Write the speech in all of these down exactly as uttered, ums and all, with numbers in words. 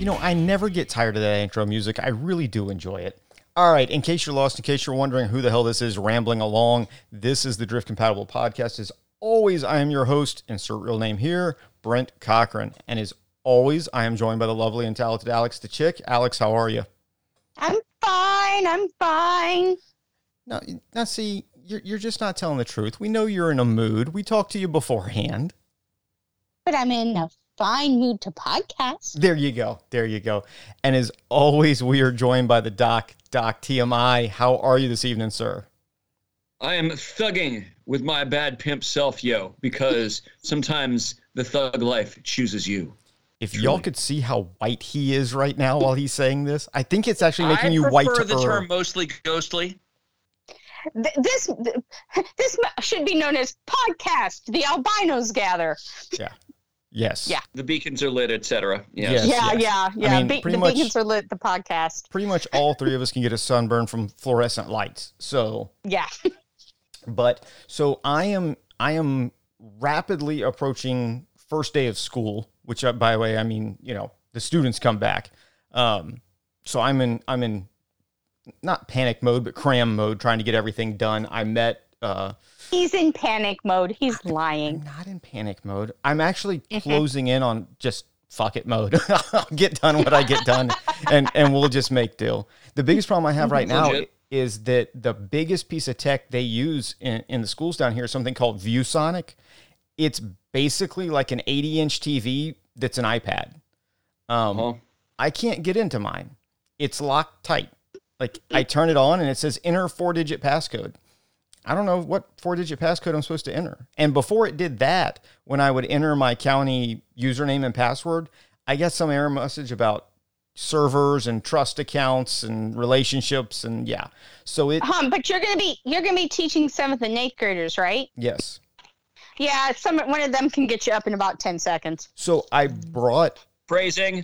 You know, I never get tired of that intro music. I really do enjoy it. All right, in case you're lost, in case you're wondering who the hell this is rambling along, this is the Drift Compatible Podcast. As always, I am your host, insert real name here, Brent Cochran. And as always, I am joined by the lovely and talented Alex the Chick. Alex, how are you? I'm fine, I'm fine. Now, now see, you're, you're just not telling the truth. We know you're in a mood. We talked to you beforehand. But I'm in a fine mood to podcast. There you go. There you go. And as always, we are joined by the Doc, Doc T M I. How are you this evening, sir? I am thugging with my bad pimp self, yo, because sometimes the thug life chooses you. If Truly. y'all could see how white he is right now while he's saying this, I think it's actually making I you white to prefer the her. term mostly ghostly. Th- This this should be known as podcast. The albinos gather. Yeah. Yes. Yeah. The beacons are lit, et cetera. Yes. Yes. Yeah, yeah, yeah. mean, Be- pretty the much- beacons are lit. The podcast. Pretty much all three of us can get a sunburn from fluorescent lights. So, Yeah. but so I am I am rapidly approaching first day of school, which uh, by the way, I mean, you know, the students come back. Um, so I'm in I'm in not panic mode, but cram mode, trying to get everything done. I met uh He's in panic mode. He's lying. I'm not in panic mode. I'm actually closing in on just fuck it mode. I'll get done what I get done, and, and we'll just make deal. The biggest problem I have right now Legit. is that the biggest piece of tech they use in, in the schools down here is something called ViewSonic. It's basically like an eighty inch T V that's an iPad. Um, Oh. I can't get into mine. It's locked tight. Like I turn it on and it says enter four digit passcode. I don't know what four-digit passcode I'm supposed to enter. And before it did that, when I would enter my county username and password, I get some error message about servers and trust accounts and relationships and yeah. So it Um, but you're gonna be you're gonna be teaching seventh and eighth graders, right? yes. Yeah. Some one of them can get you up in about ten seconds. So I brought Phrasing.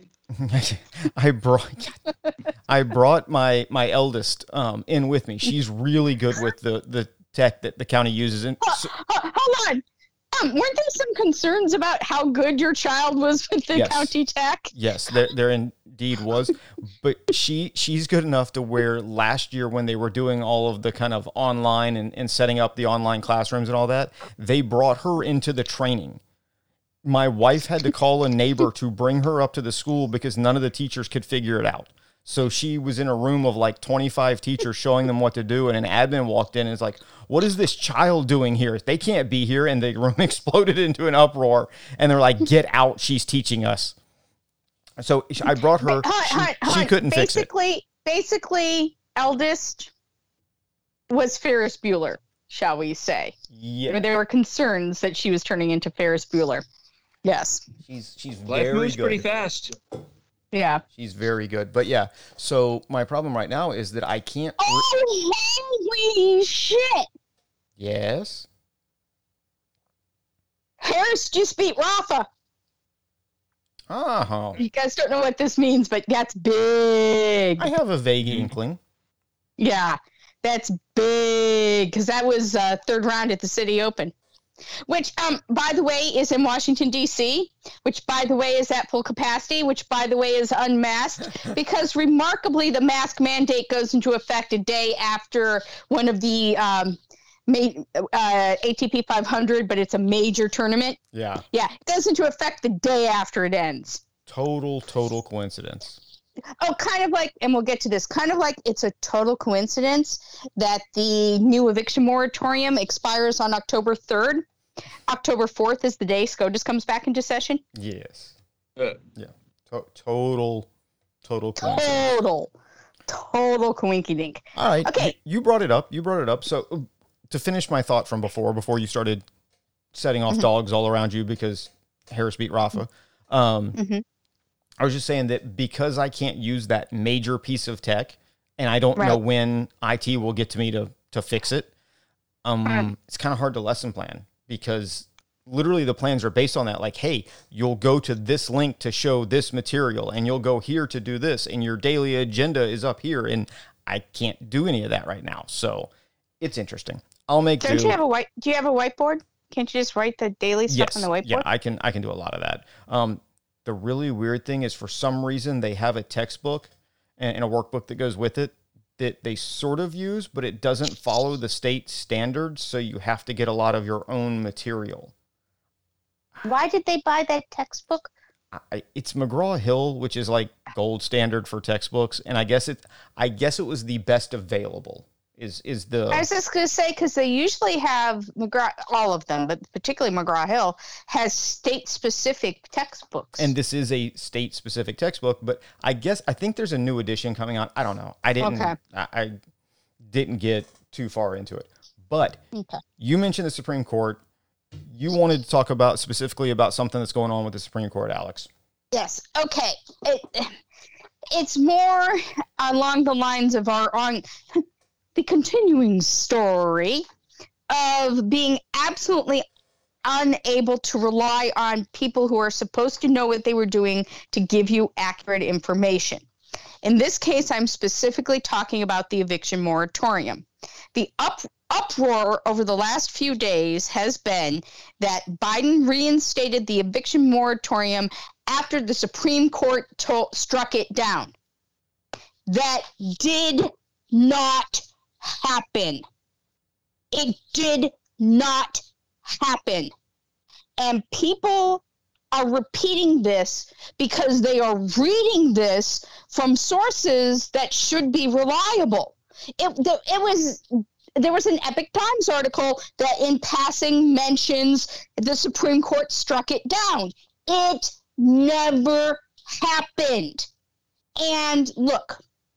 I brought I brought my my eldest um in with me. She's really good with the the tech that the county uses and so, Uh, hold on. Um, weren't there some concerns about how good your child was with the Yes. county tech? yes, there, there indeed was. But she she's good enough to where last year when they were doing all of the kind of online and, and setting up the online classrooms and all that, they brought her into the training. My wife had to call a neighbor to bring her up to the school because none of the teachers could figure it out. So she was in a room of like twenty-five teachers showing them what to do. And an admin walked in and is like, what is this child doing here? They can't be here. And the room exploded into an uproar. And they're like, get out. She's teaching us. So I brought her. Hi- She, hi- she hi. couldn't fix it. basically, Basically, eldest was Ferris Bueller, shall we say. Yeah. There were concerns that she was turning into Ferris Bueller. Yes. She's, she's Life very moves good. pretty fast. Yeah. She's very good. But yeah. So my problem right now is that I can't. Oh, holy shit! Yes. Harris just beat Rafa. Oh. You guys don't know what this means, but that's big. I have a vague inkling. Yeah, that's big because that was uh, third round at the City Open, which, um, by the way, is in Washington, D C, which, by the way, is at full capacity, which, by the way, is unmasked because remarkably, the mask mandate goes into effect a day after one of the um, ma- uh, A T P five hundred, but it's a major tournament. Yeah. Yeah, it goes into effect the day after it ends. Total, total coincidence. Oh, kind of like, and we'll get to this, kind of like it's a total coincidence that the new eviction moratorium expires on October third. October fourth is the day SCOTUS comes back into session. Yes. Uh, Yeah. To- total, total coincidence. Total, total coinky dink. All right. Okay. You, you brought it up. You brought it up. So uh, to finish my thought from before, before you started setting off dogs all around you because Harris beat Rafa, um, Mhm. I was just saying that because I can't use that major piece of tech and I don't know Right. when I T will get to me to, to fix it, um, Right. it's kind of hard to lesson plan because literally the plans are based on that. Like, hey, you'll go to this link to show this material and you'll go here to do this and your daily agenda is up here. And I can't do any of that right now. So it's interesting. I'll make Don't do. you have a white? Do you have a white? Can't you just write the daily stuff yes, on the whiteboard? yeah, I can. I can do a lot of that. Um, The really weird thing is for some reason they have a textbook and, and a workbook that goes with it that they sort of use, but it doesn't follow the state standards, so you have to get a lot of your own material. Why did they buy that textbook? I, it's McGraw-Hill, which is like gold standard for textbooks, and I guess it I guess it was the best available. Is is the I was just going to say, because they usually have McGraw, all of them, but particularly McGraw-Hill has state-specific textbooks. And this is a state-specific textbook, but I guess I think there's a new edition coming out. I don't know. I didn't. Okay. I, I didn't get too far into it. But okay. You mentioned the Supreme Court. You wanted to talk about specifically about something that's going on with the Supreme Court, Alex. Yes. Okay. It, it's more along the lines of our on. the continuing story of being absolutely unable to rely on people who are supposed to know what they were doing to give you accurate information. In this case, I'm specifically talking about the eviction moratorium. The up, uproar over the last few days has been that Biden reinstated the eviction moratorium after the Supreme Court to- struck it down. That did not happen. It did not happen. And people are repeating this because they are reading this from sources that should be reliable. It, it was there was an Epoch Times article that in passing mentions the Supreme Court struck it down. It never happened. And look,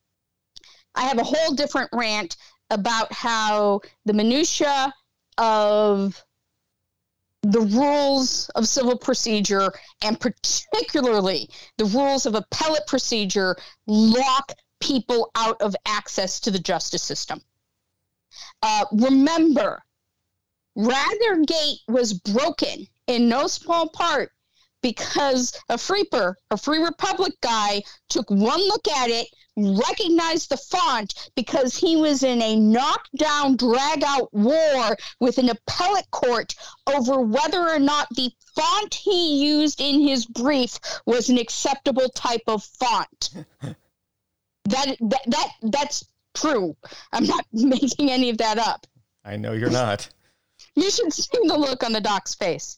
I have a whole different rant about how the minutia of the rules of civil procedure, and particularly the rules of appellate procedure, lock people out of access to the justice system. Uh, remember, Rathergate was broken in no small part because a Freeper, a Free Republic guy, took one look at it, recognized the font because he was in a knockdown, drag-out war with an appellate court over whether or not the font he used in his brief was an acceptable type of font. that, that that that's true. I'm not making any of that up. I know you're not. You should see the look on the doc's face.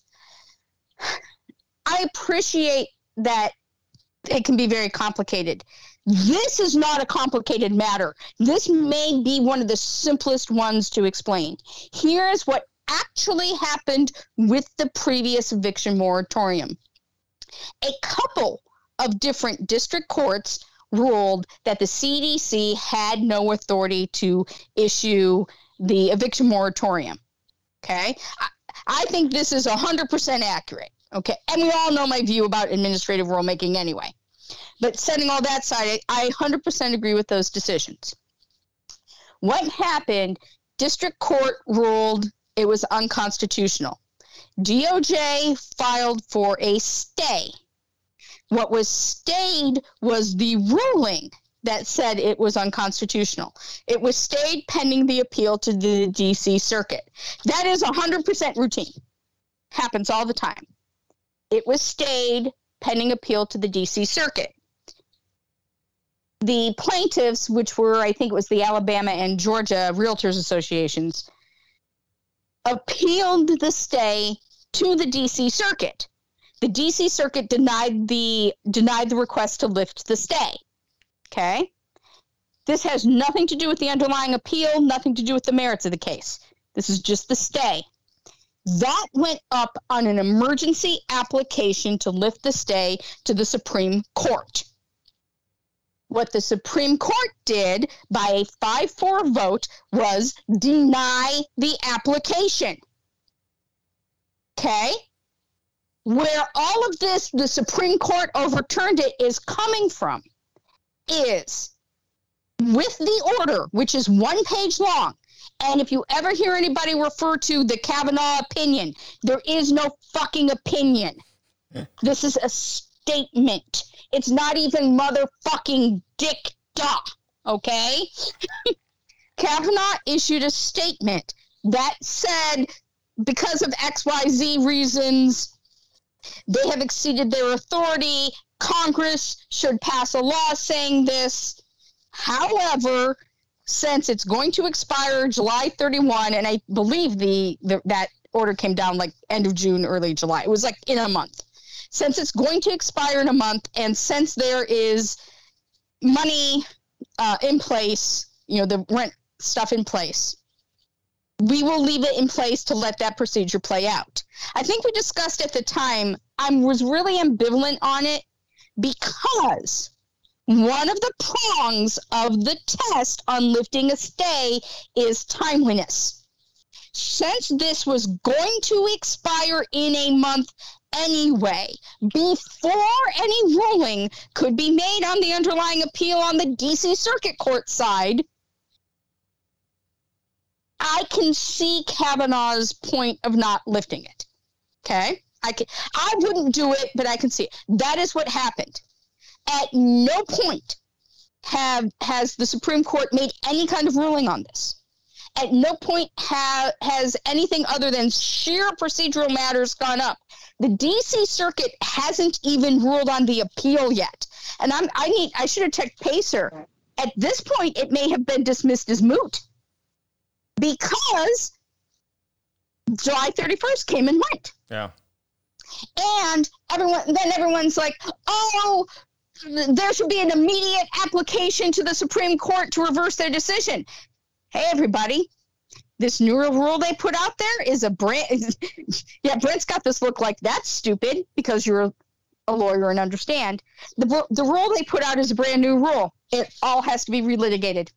I appreciate that it can be very complicated. This is not a complicated matter. This may be one of the simplest ones to explain. Here's what actually happened with the previous eviction moratorium. A couple of different district courts ruled that the C D C had no authority to issue the eviction moratorium. Okay? I, I think this is one hundred percent accurate. Okay, and we all know my view about administrative rulemaking anyway. But setting all that aside, I one hundred percent agree with those decisions. What happened, district court ruled it was unconstitutional. D O J filed for a stay. What was stayed was the ruling that said it was unconstitutional. It was stayed pending the appeal to the D C Circuit. That is one hundred percent routine. Happens all the time. It was stayed pending appeal to the D C Circuit. The plaintiffs, which were, I think it was the Alabama and Georgia Realtors Associations, appealed the stay to the D C Circuit. The D C Circuit denied the denied the request to lift the stay. Okay? This has nothing to do with the underlying appeal, nothing to do with the merits of the case. This is just the stay. That went up on an emergency application to lift the stay to the Supreme Court. What the Supreme Court did by a five four vote was deny the application. Okay? Where all of this, the Supreme Court overturned it, is coming from is with the order, which is one page long. And if you ever hear anybody refer to the Kavanaugh opinion, there is no fucking opinion. This is a statement. It's not even motherfucking dicta, okay? Kavanaugh issued a statement that said, because of X Y Z reasons, they have exceeded their authority. Congress should pass a law saying this. However, since it's going to expire July thirty-first, and I believe the, the that order came down like end of June, early July. It was like in a month. Since it's going to expire in a month, and since there is money uh, in place, you know, the rent stuff in place, we will leave it in place to let that procedure play out. I think we discussed at the time, I was really ambivalent on it because one of the prongs of the test on lifting a stay is timeliness. Since this was going to expire in a month anyway, before any ruling could be made on the underlying appeal on the D C Circuit Court side, I can see Kavanaugh's point of not lifting it. Okay? I can, I wouldn't do it, but I can see it. That is what happened. At no point have has the Supreme Court made any kind of ruling on this. At no point ha- has anything other than sheer procedural matters gone up. The D C Circuit hasn't even ruled on the appeal yet. And I'm, I need I should have checked Pacer. At this point, it may have been dismissed as moot because July thirty-first came and went. Yeah. And everyone then everyone's like, oh, there should be an immediate application to the Supreme Court to reverse their decision. Hey, everybody, this new rule they put out there is a brand. Yeah, Brent's got this look like that's stupid because you're a lawyer and understand. The, the rule they put out is a brand new rule. It all has to be relitigated.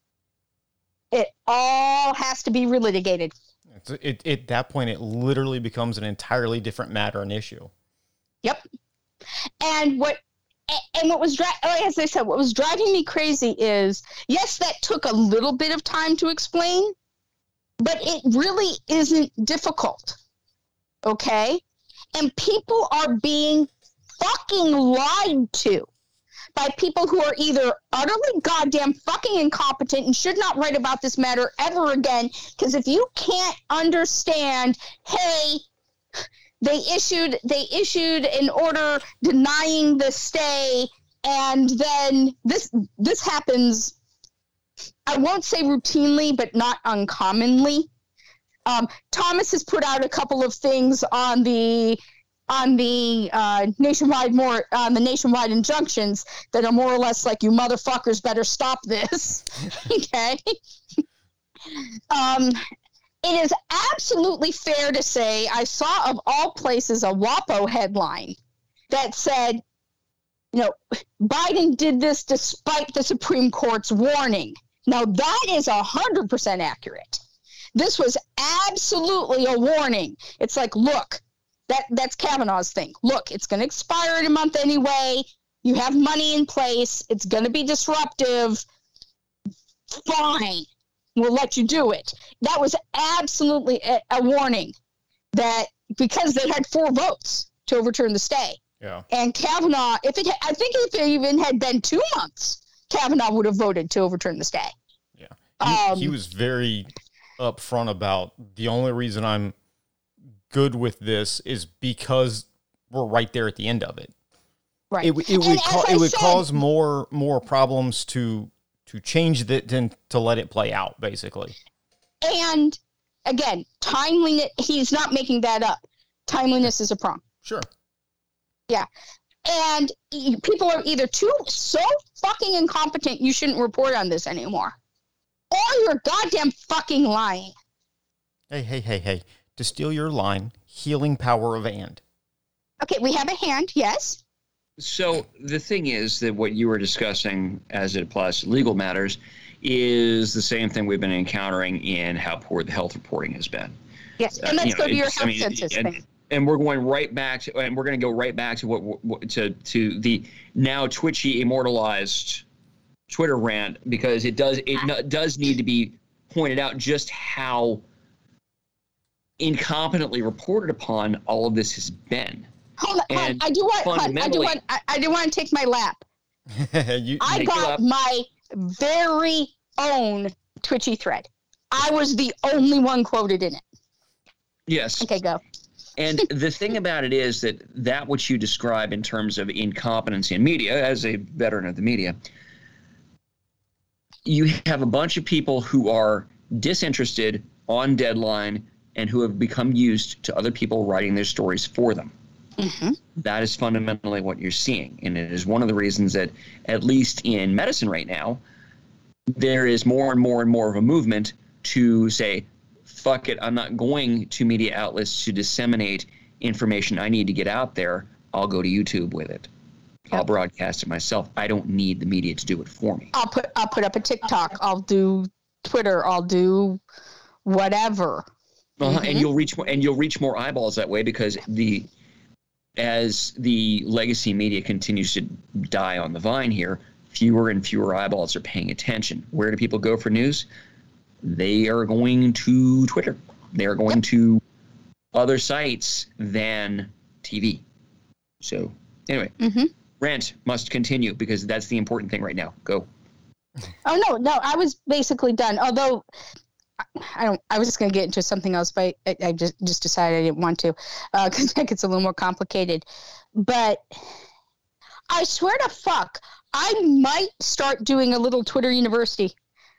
It all has to be relitigated. It's, it, at that point, it literally becomes an entirely different matter and issue. Yep. And what And what was, dri- as I said, what was driving me crazy is, yes, that took a little bit of time to explain, but it really isn't difficult, okay? And people are being fucking lied to by people who are either utterly goddamn fucking incompetent and should not write about this matter ever again, because if you can't understand, hey, They issued they issued an order denying the stay, and then this this happens, I won't say routinely, but not uncommonly. Um, Thomas has put out a couple of things on the on the uh, nationwide more on the nationwide injunctions that are more or less like, you motherfuckers better stop this. Okay. um. It is absolutely fair to say I saw, of all places, a WAPO headline that said, you know, Biden did this despite the Supreme Court's warning. Now, that is one hundred percent accurate. This was absolutely a warning. It's like, look, that that's Kavanaugh's thing. Look, it's going to expire in a month anyway. You have money in place. It's going to be disruptive. Fine. We'll let you do it. That was absolutely a, a warning that, because they had four votes to overturn the stay. Yeah. And Kavanaugh, if it, I think if it even had been two months, Kavanaugh would have voted to overturn the stay. Yeah. He, um, he was very upfront about, the only reason I'm good with this is because we're right there at the end of it. Right. It, it would ca- it would said, cause more more problems to to change that than to let it play out, basically. And again, timeliness, he's not making that up. Timeliness is a prong. Sure. Yeah. And people are either too so fucking incompetent you shouldn't report on this anymore, or you're goddamn fucking lying. Hey, hey, hey, hey. To steal your line, healing power of and. Okay, we have a hand, yes. So the thing is that what you were discussing as it applies to legal matters is the same thing we've been encountering in how poor the health reporting has been. Yes, and let's uh, you know, go to your health I mean, census and, thing. And we're going right back to, and we're going to go right back to what, what to to the now Twitchy immortalized Twitter rant, because it does it no, does need to be pointed out just how incompetently reported upon all of this has been. Hold on, hold on. I do want. Hold, I do want. I, I do want to take my lap. you, I got my very own Twitchy thread. I was the only one quoted in it. Yes. Okay, go. And the thing about it is that that which you describe in terms of incompetency in media, as a veteran of the media, you have a bunch of people who are disinterested, on deadline, and who have become used to other people writing their stories for them. Mm-hmm. That is fundamentally what you're seeing. And it is one of the reasons that, at least in medicine right now, there is more and more and more of a movement to say, fuck it, I'm not going to media outlets to disseminate information I need to get out there. I'll go to YouTube with it. Yep. I'll broadcast it myself. I don't need the media to do it for me. I'll put I'll put up a TikTok. I'll do Twitter. I'll do whatever. Uh-huh. Mm-hmm. And you'll reach more, and you'll reach more eyeballs that way, because the as the legacy media continues to die on the vine here, fewer and fewer eyeballs are paying attention. Where do people go for news? They are going to Twitter. They are going to other sites than T V. So anyway, mm-hmm. Rant must continue, because that's the important thing right now. Go. Oh, no, no, I was basically done. Although I don't, I was just going to get into something else, but I, I just, just decided I didn't want to, because uh, that gets a little more complicated. But I swear to fuck, I might start doing a little Twitter university.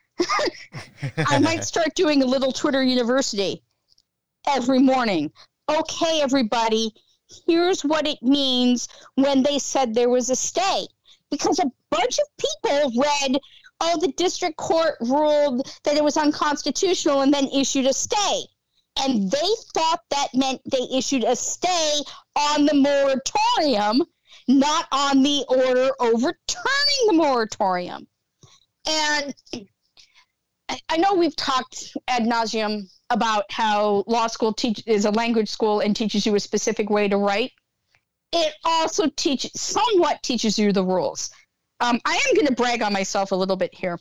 I might start doing a little Twitter university every morning. Okay, everybody, here's what it means when they said there was a stay. Because a bunch of people read, oh, the district court ruled that it was unconstitutional and then issued a stay. And they thought that meant they issued a stay on the moratorium, not on the order overturning the moratorium. And I know we've talked ad nauseum about how law school teach, is a language school and teaches you a specific way to write. It also teaches, somewhat teaches you the rules. Um, I am going to brag on myself a little bit here.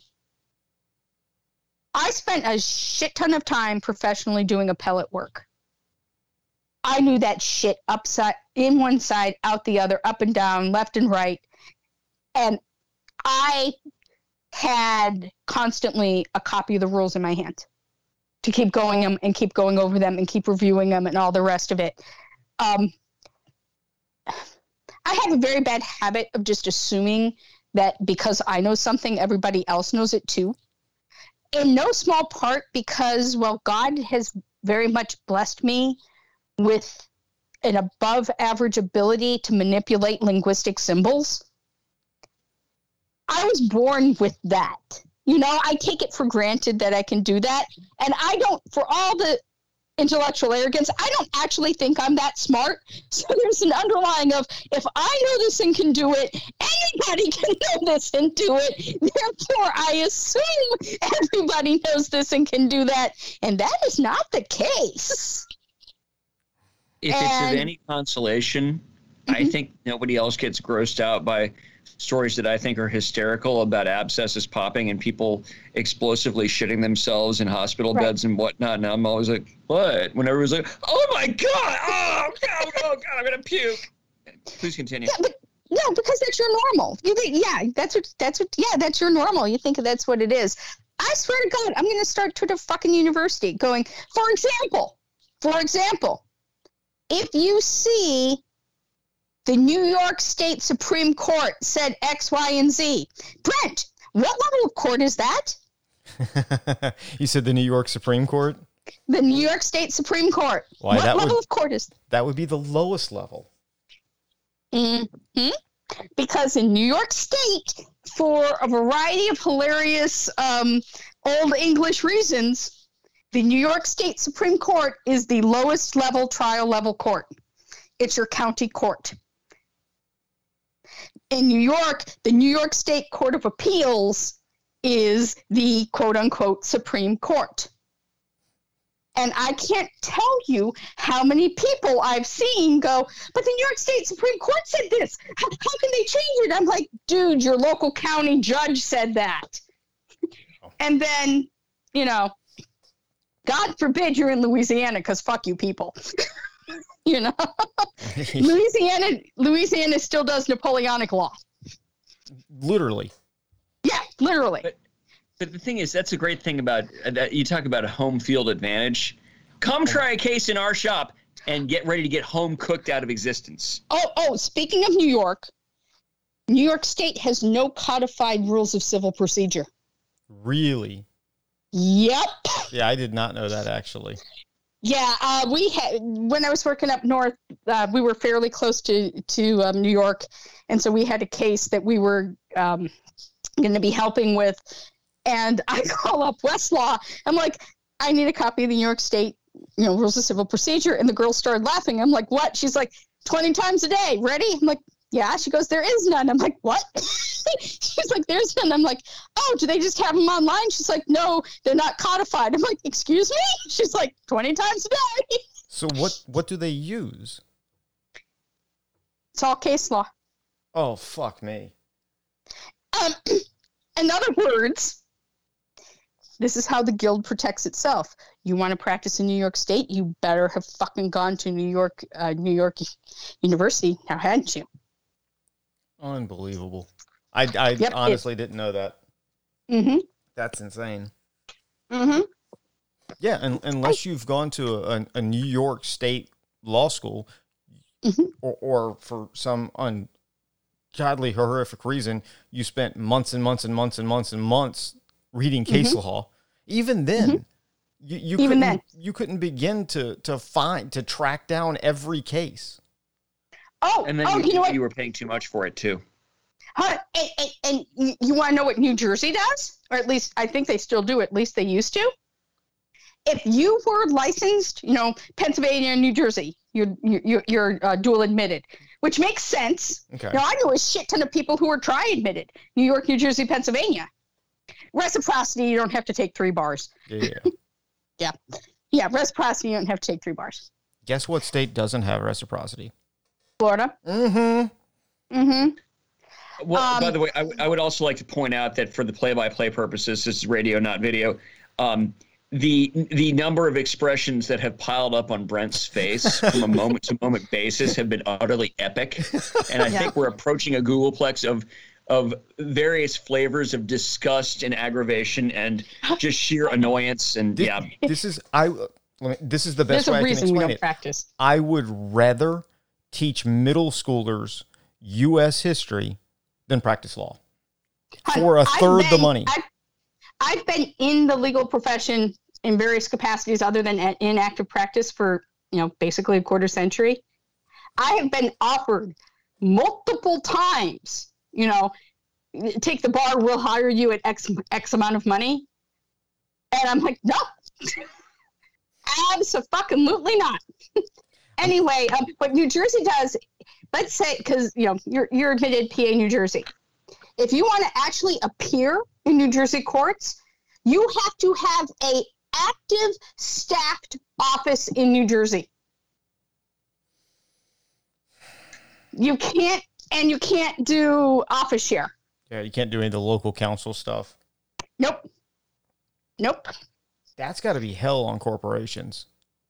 I spent a shit ton of time professionally doing appellate work. I knew that shit upside, in one side, out the other, up and down, left and right. And I had constantly a copy of the rules in my hand to keep going them and keep going over them and keep reviewing them and all the rest of it. Um, I have a very bad habit of just assuming that because I know something, everybody else knows it too. In no small part because, well, God has very much blessed me with an above average ability to manipulate linguistic symbols. I was born with that. You know, I take it for granted that I can do that. And I don't, for all the intellectual arrogance, I don't actually think I'm that smart. So there's an underlying of, if I know this and can do it, anybody can know this and do it. Therefore, I assume everybody knows this and can do that. And that is not the case. If and, it's of any consolation, mm-hmm. I think nobody else gets grossed out by stories that I think are hysterical about abscesses popping and people explosively shitting themselves in hospital right. beds and whatnot. And I'm always like, what? When everyone's like, oh my God, oh God, oh God, I'm going to puke. Please continue. Yeah, but, no, because that's your normal. You think, yeah, that's what, that's what, yeah, that's your normal. You think that's what it is. I swear to God, I'm going to start Twitter fucking university going, for example, for example, if you see the New York State Supreme Court said X, Y, and Z. Brent, what level of court is that? You said the New York Supreme Court? The New York State Supreme Court. Why, what level would, of court is that? That would be the lowest level. Mm-hmm. Because in New York State, for a variety of hilarious um, Old English reasons, the New York State Supreme Court is the lowest level trial level court. It's your county court. In New York, the New York State Court of Appeals is the quote-unquote Supreme Court. And I can't tell you how many people I've seen go, but the New York State Supreme Court said this. How, how can they change it? I'm like, dude, your local county judge said that. Oh. And then, you know, God forbid you're in Louisiana, because fuck you people. You know, Louisiana, Louisiana still does Napoleonic law. Literally. Yeah, literally. But, but the thing is, that's a great thing about uh, that. You talk about a home field advantage. Come try a case in our shop. and get ready to get home cooked out of existence. Oh, oh, speaking of New York, New York State has no codified rules of civil procedure. Really? Yep. Yeah, I did not know that, actually. Yeah, uh, we had when I was working up north, uh, we were fairly close to to um, New York, and so we had a case that we were um, going to be helping with. And I call up Westlaw. I'm like, I need a copy of the New York State, you know, rules of civil procedure. And the girl started laughing. I'm like, what? She's like, twenty times a day. Ready? I'm like, yeah. She goes, there is none. I'm like, what? She's like, there's none. I'm like, oh, do they just have them online? She's like, no, they're not codified. I'm like, excuse me? She's like, twenty times a day. So what, what do they use? It's all case law. Oh, fuck me. Um, in other words, this is how the guild protects itself. You want to practice in New York State, you better have fucking gone to New York, uh, New York University, now hadn't you? Unbelievable. I, I Yep, honestly it, didn't know that. Mm-hmm. That's insane. Mm-hmm. Yeah, and, unless you've gone to a, a New York State law school, mm-hmm. or, or for some ungodly, horrific reason, you spent months and months and months and months and months reading case mm-hmm. law. Even then, mm-hmm. you, you even couldn't then. you couldn't begin to to find to track down every case. Oh, and then oh, you, you know what? You were paying too much for it too. Huh, and, and, and you want to know what New Jersey does? Or at least I think they still do. At least they used to. If you were licensed, you know, Pennsylvania and New Jersey, you're you're, you're uh, dual admitted, which makes sense. Okay. Now I know a shit ton of people who are tri admitted: New York, New Jersey, Pennsylvania. Reciprocity, you don't have to take three bars. Yeah. yeah. Yeah, reciprocity, you don't have to take three bars. Guess what state doesn't have reciprocity? Florida. Mm-hmm. Mm-hmm. Well, um, by the way, I, w- I would also like to point out that for the play-by-play purposes, this is radio, not video, um, the the number of expressions that have piled up on Brent's face from a moment-to-moment basis have been utterly epic. And I yeah. think we're approaching a Googleplex of of various flavors of disgust and aggravation and just sheer annoyance. And this, yeah, this is I. This is the best There's way a I reason can we explain don't it. practice. I would rather teach middle schoolers U S history than practice law for a third been, the money. I've, I've been in the legal profession in various capacities other than in active practice for, you know, basically a quarter century. I have been offered multiple times, you know, take the bar, we'll hire you at X, X amount of money. And I'm like, no, absolutely not. Anyway, um, what New Jersey does, let's say, because, you know, you're, you're admitted P A New Jersey. If you want to actually appear in New Jersey courts, you have to have a active staffed office in New Jersey. You can't, and you can't do office share. Yeah, you can't do any of the local council stuff. Nope. Nope. That's got to be hell on corporations.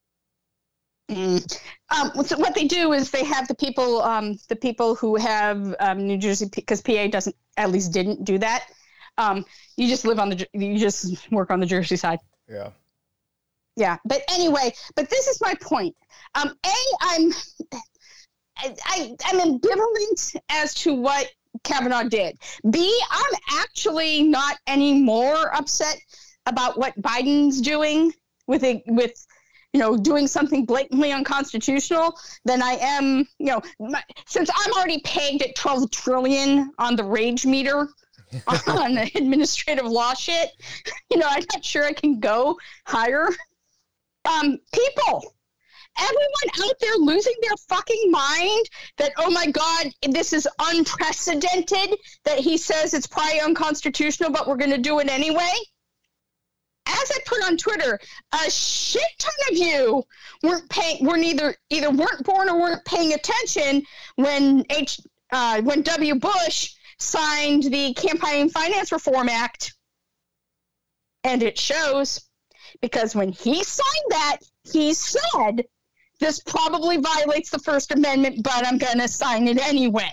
Mm. Um, so what they do is they have the people, um, the people who have um, New Jersey, because P A doesn't, at least didn't do that. Um, you just live on the, you just work on the Jersey side. Yeah. Yeah. But anyway, but this is my point. Um, A, I'm, I, I, I'm ambivalent as to what Kavanaugh did. B, I'm actually not any more upset about what Biden's doing with a, with, you know, doing something blatantly unconstitutional than I am, you know, my, since I'm already pegged at twelve trillion on the rage meter on the administrative law shit, you know, I'm not sure I can go higher. Um, people, everyone out there losing their fucking mind that, oh my God, this is unprecedented, that he says it's probably unconstitutional, but we're going to do it anyway. As I put on Twitter, a shit ton of you weren't paying, were neither either weren't born or weren't paying attention when H, uh, when W. Bush signed the Campaign Finance Reform Act, and it shows because when he signed that, he said, "This probably violates the First Amendment, but I'm going to sign it anyway."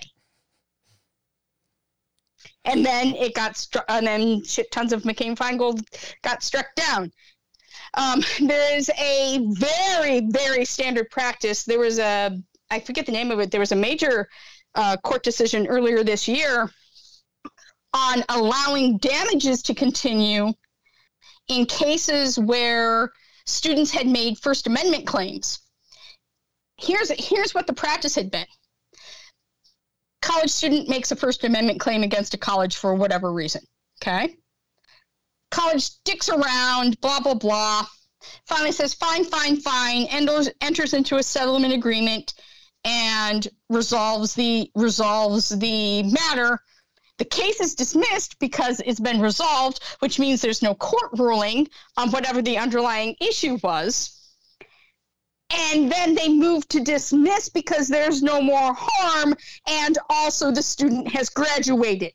And then it got struck, and then shit tons of McCain-Feingold got struck down. Um, there is a very, very standard practice. There was a, I forget the name of it, there was a major uh, court decision earlier this year on allowing damages to continue in cases where students had made First Amendment claims. Here's, here's what the practice had been. College student makes a First Amendment claim against a college for whatever reason, okay? College sticks around, blah, blah, blah. Finally says, fine, fine, fine, enters, enters into a settlement agreement and resolves the resolves the matter. The case is dismissed because it's been resolved, which means there's no court ruling on whatever the underlying issue was. And then they move to dismiss because there's no more harm, and also the student has graduated.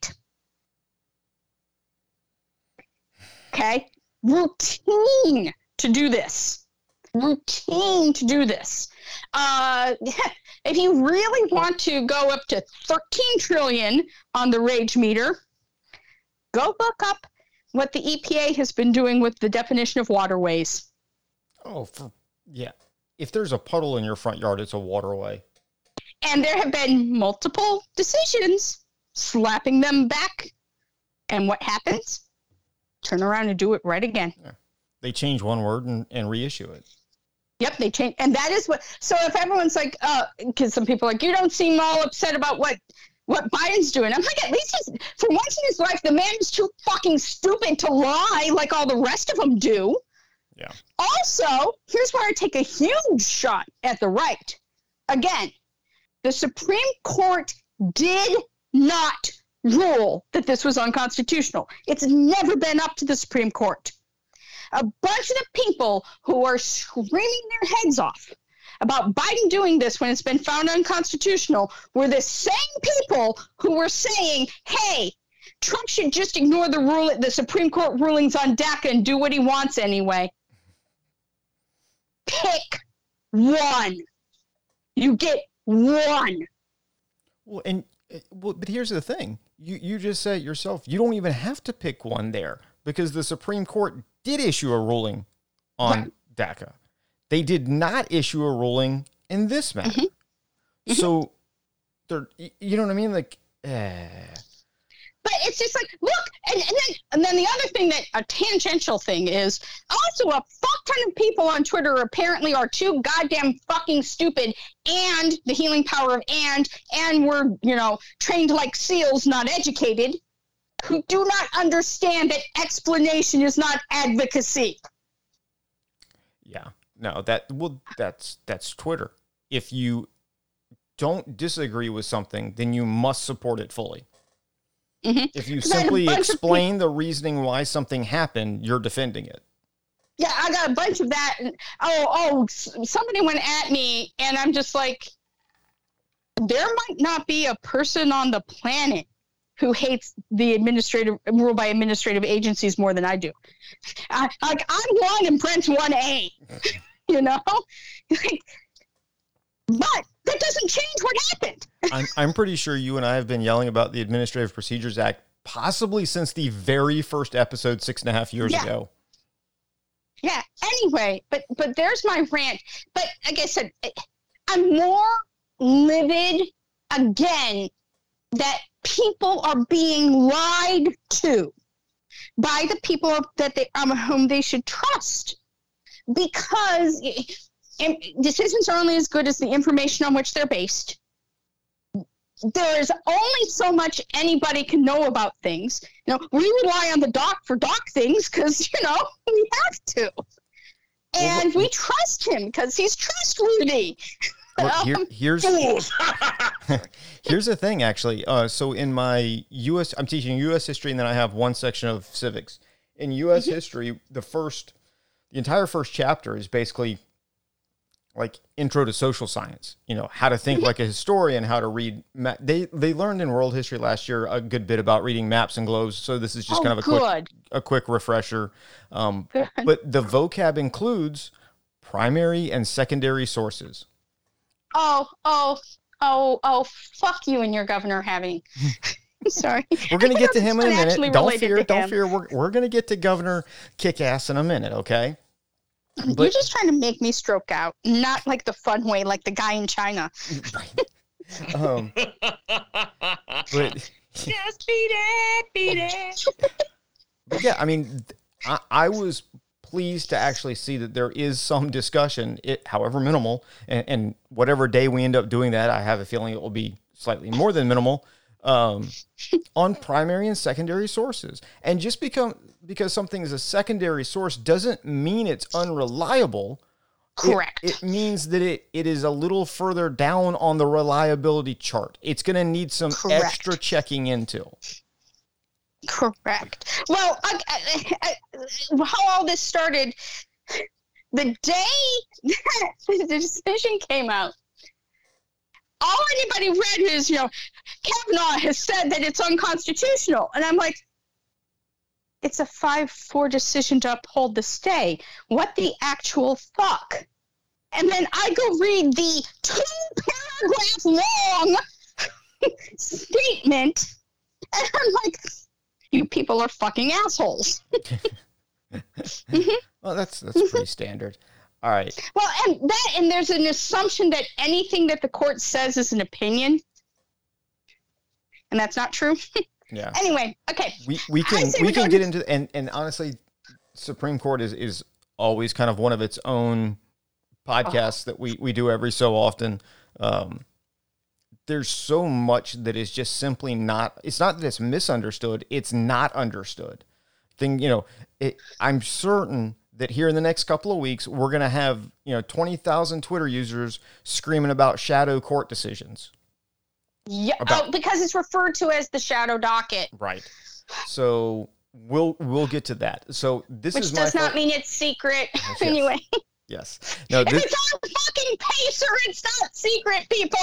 Okay? Routine to do this. Routine to do this. Uh, if you really want to go up to thirteen trillion on the rage meter, go look up what the E P A has been doing with the definition of waterways. Oh, for, yeah. If there's a puddle in your front yard, it's a waterway. And there have been multiple decisions slapping them back. And what happens? Turn around and do it right again. Yeah. They change one word and, and reissue it. Yep, they change. And that is what, so if everyone's like, uh, because some people are like, you don't seem all upset about what, what Biden's doing. I'm like, at least he's, for once in his life, the man is too fucking stupid to lie like all the rest of them do. Yeah. Also, here's where I take a huge shot at the right. Again, the Supreme Court did not rule that this was unconstitutional. It's never been up to the Supreme Court. A bunch of the people who are screaming their heads off about Biden doing this when it's been found unconstitutional were the same people who were saying, hey, Trump should just ignore the rule, the Supreme Court rulings on DACA and do what he wants anyway. Pick one. You get one. Well, and well, but here's the thing. You you just said it yourself. You don't even have to pick one there because the Supreme Court did issue a ruling on right. DACA. They did not issue a ruling in this matter. Mm-hmm. Mm-hmm. So, they're, you know what I mean? Like, eh. But it's just like, look, and, and then and then the other thing that a tangential thing is also a fuck ton of people on Twitter apparently are too goddamn fucking stupid and the healing power of and and we're, you know, trained like seals, not educated, who do not understand that explanation is not advocacy. Yeah. No, that well that's that's Twitter. If you don't disagree with something, then you must support it fully. Mm-hmm. If you simply explain the reasoning why something happened, you're defending it. Yeah, I got a bunch of that. And, oh, oh, somebody went at me, and I'm just like, there might not be a person on the planet who hates the administrative rule by administrative agencies more than I do. I, like, I'm one and Brent's one A, you know? Like, but that doesn't change what happened. I'm, I'm pretty sure you and I have been yelling about the Administrative Procedures Act possibly since the very first episode six and a half years yeah. ago. Yeah. Anyway, but but there's my rant. But like I said, I'm more livid again that people are being lied to by the people that they um, whom they should trust, because decisions are only as good as the information on which they're based. There is only so much anybody can know about things. You know, we rely on the doc for doc things because, you know, we have to. And well, we trust him because he's trustworthy. Well, here, here's here's the thing, actually. Uh, so in my U S, I'm teaching U S history, and then I have one section of civics. In U S mm-hmm. history, the first, the entire first chapter is basically like intro to social science, you know, how to think like a historian, how to read. Ma- they they learned in world history last year a good bit about reading maps and globes. So this is just oh, kind of a good. quick a quick refresher. Um, but the vocab includes primary and secondary sources. Oh, oh, oh, oh, fuck you and your governor having. Sorry. We're going to get to him in a minute. Don't fear. Don't him. fear. We're, we're going to get to Governor Kickass in a minute, okay? But, You're just trying to make me stroke out, not like the fun way, like the guy in China. um, but just beat it, beat it. But yeah, I mean, I, I was pleased to actually see that there is some discussion, it, however minimal, and, and whatever day we end up doing that, I have a feeling it will be slightly more than minimal, um, on primary and secondary sources. And just become, because something is a secondary source doesn't mean it's unreliable. Correct. It, it means that it, it is a little further down on the reliability chart. It's going to need some Correct. extra checking into. Correct. Well, I, I, I, how all this started, the day that the decision came out, all anybody read is, you know, Kavanaugh has said that it's unconstitutional. And I'm like, it's a five four decision to uphold the stay. What the actual fuck? And then I go read the two paragraph long statement, and I'm like, you people are fucking assholes. Mm-hmm. Well, that's that's pretty standard. All right. Well, and that, and there's an assumption that anything that the court says is an opinion, and that's not true. Yeah. Anyway, okay. We we can we can get into and and honestly, Supreme Court is is always kind of one of its own podcasts that we we do every so often. Um, there's so much that is just simply not. It's not that it's misunderstood. It's not understood. Thing you know. It, I'm certain that here in the next couple of weeks we're gonna have you know twenty thousand Twitter users screaming about shadow court decisions. Yeah, About, oh, because it's referred to as the shadow docket. Right. So we'll we'll get to that. So this Which is my does not fo- mean it's secret. Yes. Anyway. Yes. No, If this, it's on fucking Pacer, it's not secret, people.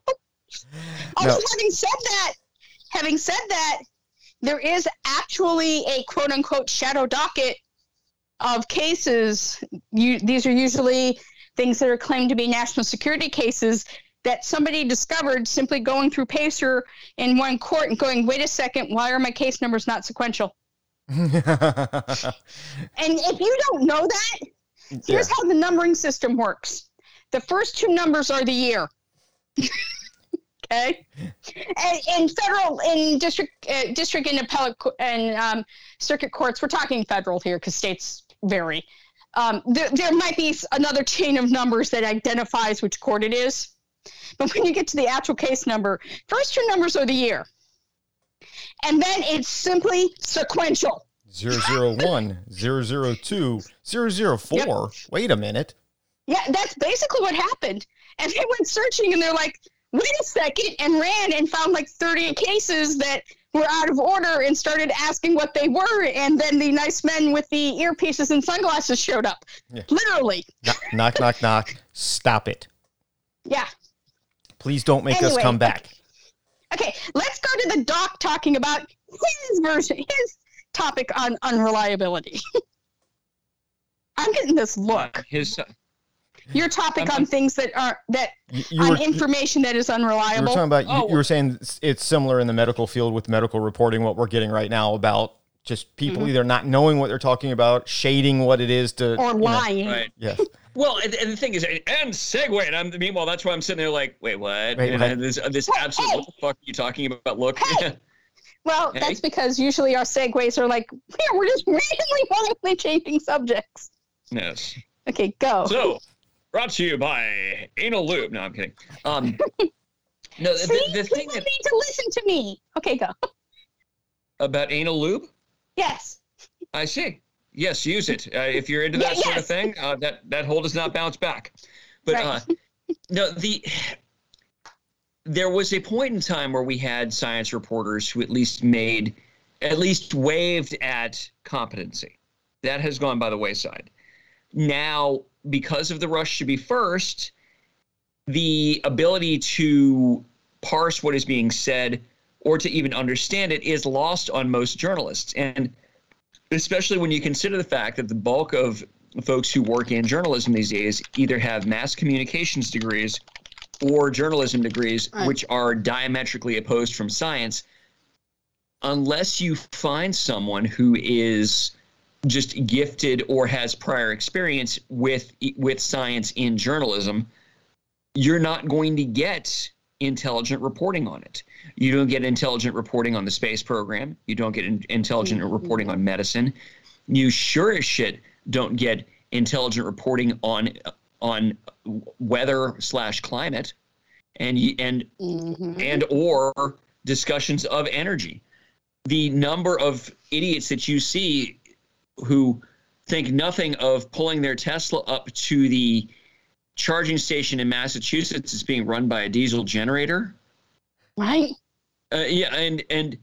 No. Also, having said that, having said that, there is actually a quote unquote shadow docket of cases. You, these are usually things that are claimed to be national security cases that somebody discovered simply going through Pacer in one court and going, wait a second, why are my case numbers not sequential? And if you don't know that, here's yeah. how the numbering system works. The first two numbers are the year. Okay? And in federal, in district, uh, district and appellate co- and um, circuit courts, we're talking federal here because states vary. Um, there, there might be another chain of numbers that identifies which court it is. But when you get to the actual case number, first two numbers are the year. And then it's simply sequential. zero zero one, zero zero two, zero zero four. Yep. Wait a minute. Yeah, that's basically what happened. And they went searching and they're like, wait a second, and ran and found like thirty cases that were out of order and started asking what they were. And then the nice men with the earpieces and sunglasses showed up. Yeah. Literally. Knock, knock, knock, knock. Stop it. Yeah. Please don't make anyway, us come back. Okay. okay, let's go to the doc talking about his version, his topic on unreliability. I'm getting this look. Uh, his Your topic um, on things that are that you, you on were, information that is unreliable. You were talking about. Oh. You, you were saying it's similar in the medical field with medical reporting. What we're getting right now about just people mm-hmm. either not knowing what they're talking about, shading what it is to or lying. Know, right. Yes. Well, and, and the thing is, and segue, and I'm meanwhile that's why I'm sitting there like, wait, what? Wait, and, what? and this this hey, absolute hey. what the fuck are you talking about? Look. Hey. Well, hey. that's because usually our segues are like, here, we're just randomly, randomly changing subjects. Yes. Okay, go. So, brought to you by Anal Lube. No, I'm kidding. Um, no, See, the, the thing people that, need to listen to me. Okay, go. About anal lube? Yes. I see. Yes, use it. Uh, if you're into that yeah, sort yes. of thing, uh, that, that hole does not bounce back. But right. uh, no, the there was a point in time where we had science reporters who at least made, at least waved at competency. That has gone by the wayside. Now, because of the rush to be first, the ability to parse what is being said or to even understand it is lost on most journalists. And especially when you consider the fact that the bulk of folks who work in journalism these days either have mass communications degrees or journalism degrees, right. which are diametrically opposed from science. Unless you find someone who is just gifted or has prior experience with with science in journalism, you're not going to get intelligent reporting on it. You don't get intelligent reporting on the space program. You don't get in, intelligent mm-hmm. reporting on medicine. You sure as shit don't get intelligent reporting on on weather slash climate, and and mm-hmm. and or discussions of energy. The number of idiots that you see who think nothing of pulling their Tesla up to the charging station in Massachusetts is being run by a diesel generator. Right. Uh, yeah, and and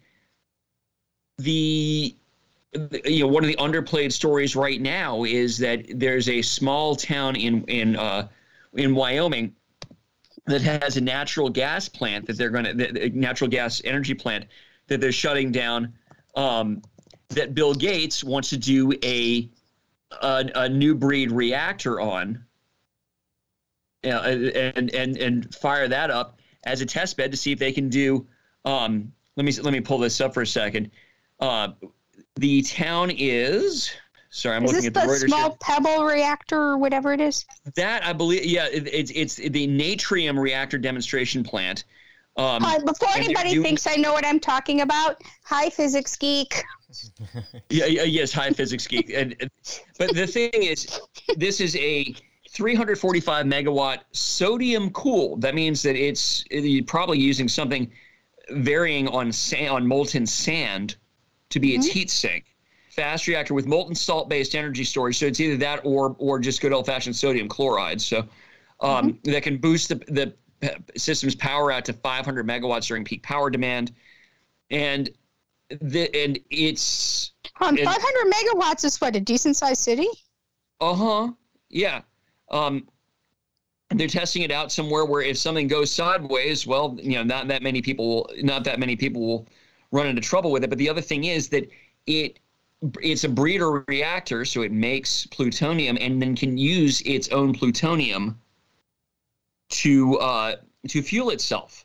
the, the you know one of the underplayed stories right now is that there's a small town in in uh, in Wyoming that has a natural gas plant that they're going to the natural gas energy plant that they're shutting down. Um, that Bill Gates wants to do a a, a new breed reactor on. Yeah, and and and fire that up as a test bed to see if they can do. Um, let me let me pull this up for a second. Uh, the town is. Sorry, I'm is looking at the Reuters. Is this the small here. pebble reactor or whatever it is? That I believe, yeah, it, it's it's the Natrium reactor demonstration plant. Um, uh, before anybody doing, thinks I know what I'm talking about, hi, physics geek. Yeah, yeah yes, hi, physics geek. And, and but the thing is, this is a three hundred forty-five megawatt sodium cooled. That means that it's you're probably using something varying on sand, on molten sand to be its mm-hmm. heat sink. Fast reactor with molten salt based energy storage. So it's either that or or just good old fashioned sodium chloride. So um, mm-hmm. that can boost the the system's power out to five hundred megawatts during peak power demand, and the and it's um, five hundred megawatts is what, a decent sized city? Uh huh. Yeah. Um, they're testing it out somewhere where if something goes sideways, well, you know, not that many people will, not that many people will run into trouble with it. But the other thing is that it, it's a breeder reactor, so it makes plutonium and then can use its own plutonium to uh, to fuel itself.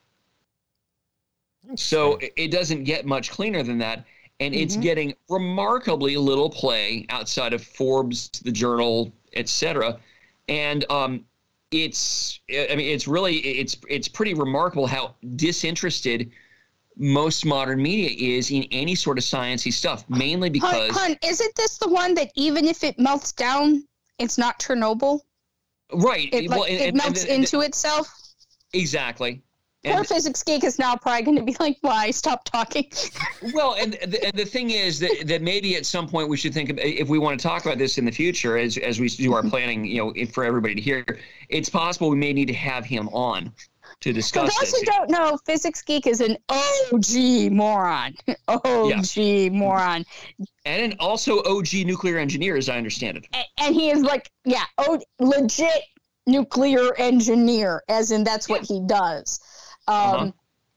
So it doesn't get much cleaner than that. And mm-hmm. it's getting remarkably little play outside of Forbes, the Journal, et cetera. And um, it's, I mean, it's really, it's it's pretty remarkable how disinterested most modern media is in any sort of sciencey stuff, mainly because... Hun, hun, isn't this the one that even if it melts down, it's not Chernobyl? Right. It, well, like, and, it and, melts and, and, into itself? Exactly. Poor And, physics geek is now probably going to be like, why? Stop talking. well, and the, and the thing is that, that maybe at some point we should think, of, if we want to talk about this in the future, as as we do our planning, you know, for everybody to hear, it's possible we may need to have him on to discuss For those this. who don't know, physics geek is an O G moron. O G yeah. moron. And an also O G nuclear engineer, as I understand it. And, and he is like, yeah, oh, legit nuclear engineer, as in that's what he does. Um, uh-huh.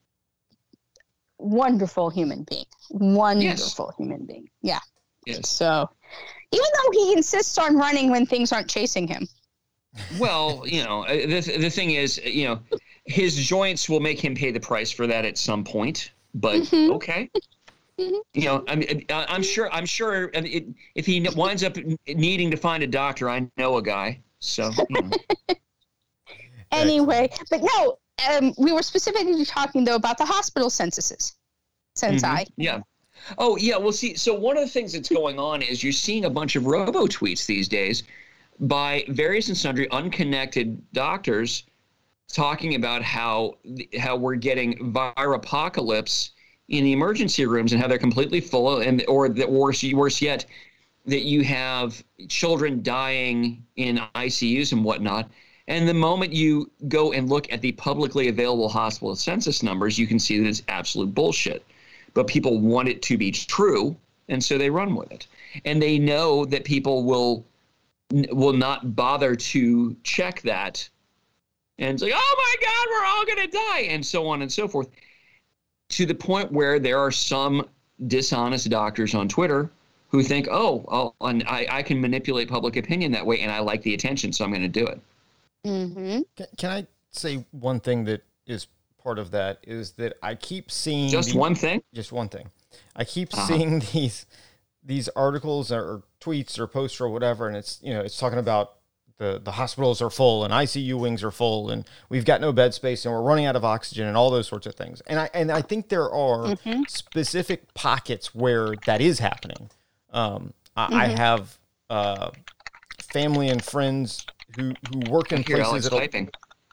Wonderful human being. Wonderful yes. human being. Yeah. Yes. So, even though he insists on running when things aren't chasing him. Well, you know, the the thing is, you know, his joints will make him pay the price for that at some point. But mm-hmm. okay. Mm-hmm. You know, I'm I'm sure I'm sure it, if he winds up needing to find a doctor, I know a guy. So. You know. Anyway, but no. Um, we were specifically talking, though, about the hospital censuses. Censi. Mm-hmm. Yeah. Oh, yeah. Well, see, so one of the things that's going on is you're seeing a bunch of robo-tweets these days by various and sundry unconnected doctors talking about how how we're getting viropocalypse in the emergency rooms and how they're completely full, and or the worse, worse yet, that you have children dying in I C Us and whatnot. And the moment you go and look at the publicly available hospital census numbers, you can see that it's absolute bullshit. But people want it to be true, and so they run with it. And they know that people will will not bother to check that. And it's like, oh my God, we're all going to die, and so on and so forth. To the point where there are some dishonest doctors on Twitter who think, oh, I'll, I, I can manipulate public opinion that way, and I like the attention, so I'm going to do it. Mm-hmm. Can, can I say one thing that is part of that is that I keep seeing just the, one thing, just one thing. I keep uh-huh. seeing these these articles or tweets or posts or whatever, and it's, you know, it's talking about the, the hospitals are full and I C U wings are full and we've got no bed space and we're running out of oxygen and all those sorts of things. And I and I think there are mm-hmm. specific pockets where that is happening. Um, I, mm-hmm. I have uh, family and friends who, who work in places that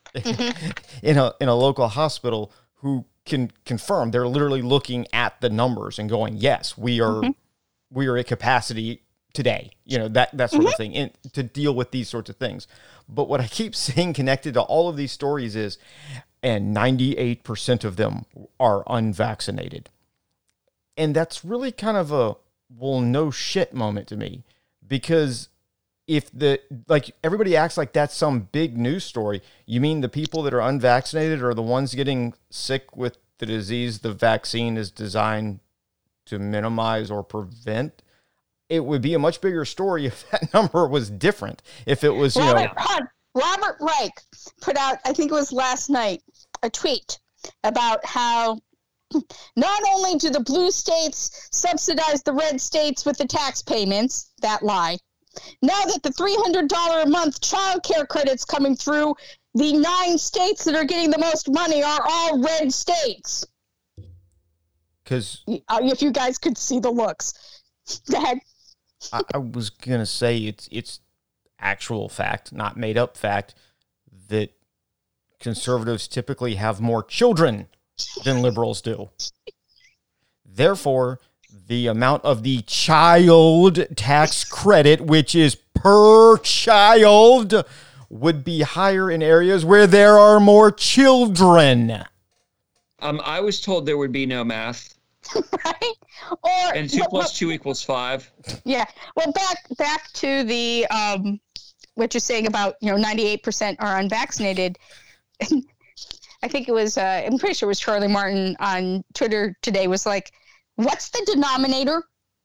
in a in a local hospital who can confirm they're literally looking at the numbers and going, yes, we are mm-hmm. we are at capacity today, you know, that, that sort mm-hmm. of thing, and to deal with these sorts of things. But what I keep seeing connected to all of these stories is, and ninety-eight percent of them are unvaccinated. And that's really kind of a, well, no shit moment to me, because if the, like, everybody acts like that's some big news story. You mean the people that are unvaccinated are the ones getting sick with the disease the vaccine is designed to minimize or prevent? It would be a much bigger story if that number was different. If it was, you Robert, know, Robert Reich put out, I think it was last night, a tweet about how not only do the blue states subsidize the red states with the tax payments, that lie, now that the three hundred dollars a month child care credits coming through, the nine states that are getting the most money are all red states. Because if you guys could see the looks. Go ahead. I, I was going to say it's it's actual fact, not made up fact, that conservatives typically have more children than liberals do. Therefore, the amount of the child tax credit, which is per child, would be higher in areas where there are more children. Um, I was told there would be no math. Right? Or and two but, plus but, two equals five. Yeah. Well, back back to the um, what you're saying about, you know, ninety-eight percent are unvaccinated. I think it was. Uh, I'm pretty sure it was Charlie Martin on Twitter today. Was like, "What's the denominator?"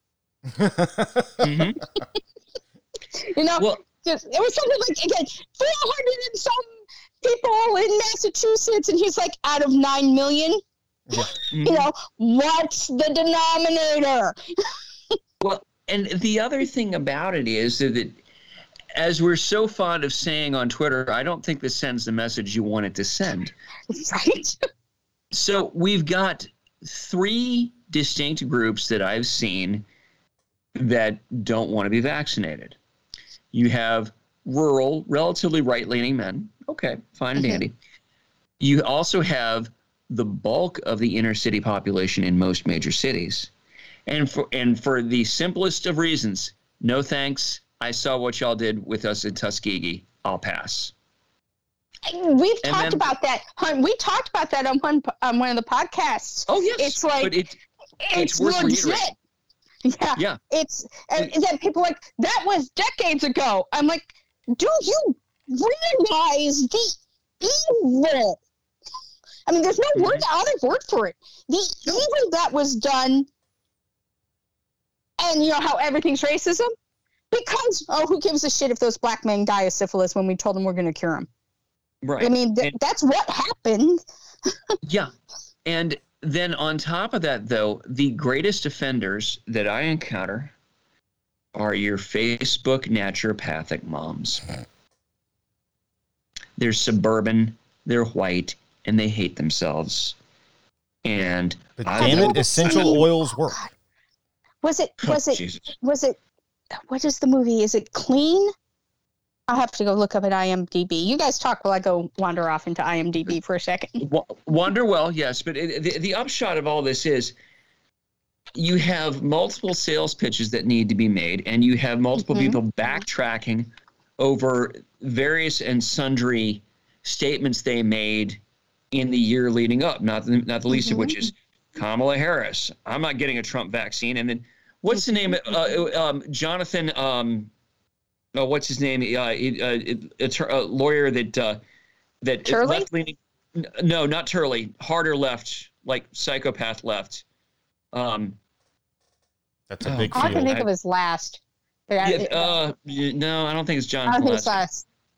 mm-hmm. You know, well, just, it was something like, again, four hundred and some people in Massachusetts, and he's like, out of nine million. Yeah. You know, what's the denominator? Well, and the other thing about it is that, as we're so fond of saying on Twitter, I don't think this sends the message you want it to send. Right. So we've got three distinct groups that I've seen that don't want to be vaccinated. You have rural, relatively right-leaning men. Okay, fine and dandy. You also have the bulk of the inner city population in most major cities. And for and for the simplest of reasons, no thanks. I saw what y'all did with us in Tuskegee. I'll pass. We've and talked then, about that. We talked about that on one on one of the podcasts. Oh yes, it's like but it, it's, it's legit. Yeah, yeah. It's and then people are like, that was decades ago. I'm like, do you realize the evil? I mean, there's no word, other word for it. The evil that was done, and you know how everything's racism? Because, oh, who gives a shit if those black men die of syphilis when we told them we're going to cure them? Right. I mean, th- and, that's what happened. Yeah. And then on top of that, though, the greatest offenders that I encounter are your Facebook naturopathic moms. They're suburban, they're white, and they hate themselves. And but damn it, essential oils work. Was it? Was oh, it? Jesus. Was it? What is the movie? Is it Clean? I'll have to go look up at I M D B. You guys talk while I go wander off into I M D B for a second. Wander well, yes, but it, the the upshot of all this is you have multiple sales pitches that need to be made, and you have multiple mm-hmm. people backtracking over various and sundry statements they made in the year leading up, not the, not the least mm-hmm. of which is Kamala Harris. I'm not getting a Trump vaccine. And then what's the name? Uh, um, Jonathan, um, oh, what's his name? Uh, it, uh, a, a lawyer that uh, that Turley? left leaning. No, not Turley. Harder left, like psychopath left. Um, That's a big. I field. can think I, of his last. Yeah, uh, no, I don't think it's John. I don't think it's last.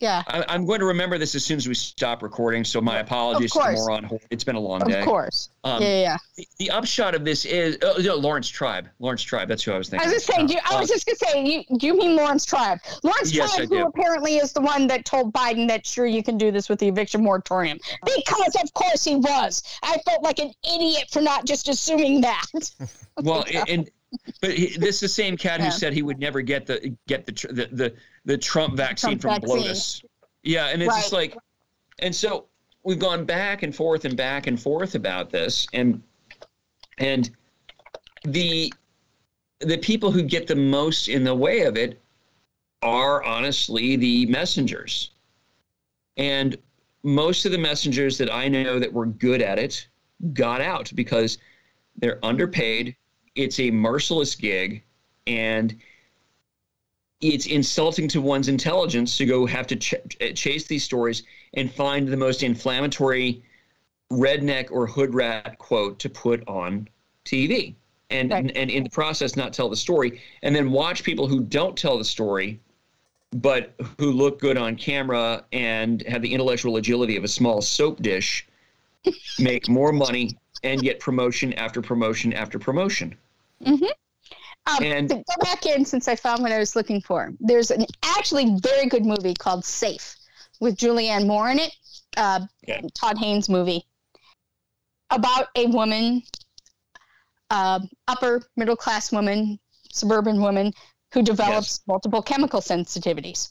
Yeah. I, I'm going to remember this as soon as we stop recording. So my apologies to the moron. It's been a long day. Of course. Um, yeah, yeah. The, the upshot of this is oh, no, Lawrence Tribe. Lawrence Tribe. That's who I was thinking. I was just saying. You, I was Uh, just gonna say. You, do you mean Lawrence Tribe? Lawrence Yes, Tribe, I who do. apparently is the one that told Biden that sure you can do this with the eviction moratorium, because of course he was. I felt like an idiot for not just assuming that. Well, and, and but he, this is the same cat Yeah. who said he would never get the get the tr- the the, the Trump vaccine Trump from vaccine. Blotus. Yeah, and it's just Right. like, and so we've gone back and forth and back and forth about this, and and the the people who get the most in the way of it are honestly the messengers, and most of the messengers that I know that were good at it got out because they're underpaid. It's a merciless gig, and it's insulting to one's intelligence to go have to ch- chase these stories and find the most inflammatory redneck or hood rat quote to put on T V. And, Right. and in the process, not tell the story, and then watch people who don't tell the story, but who look good on camera and have the intellectual agility of a small soap dish, make more money and get promotion after promotion after promotion. Mm-hmm. Um, And- to go back in, since I found what I was looking for, there's an actually very good movie called Safe with Julianne Moore in it. Uh, Okay. Todd Haynes movie about a woman, uh, upper middle class woman, suburban woman who develops Yes. multiple chemical sensitivities.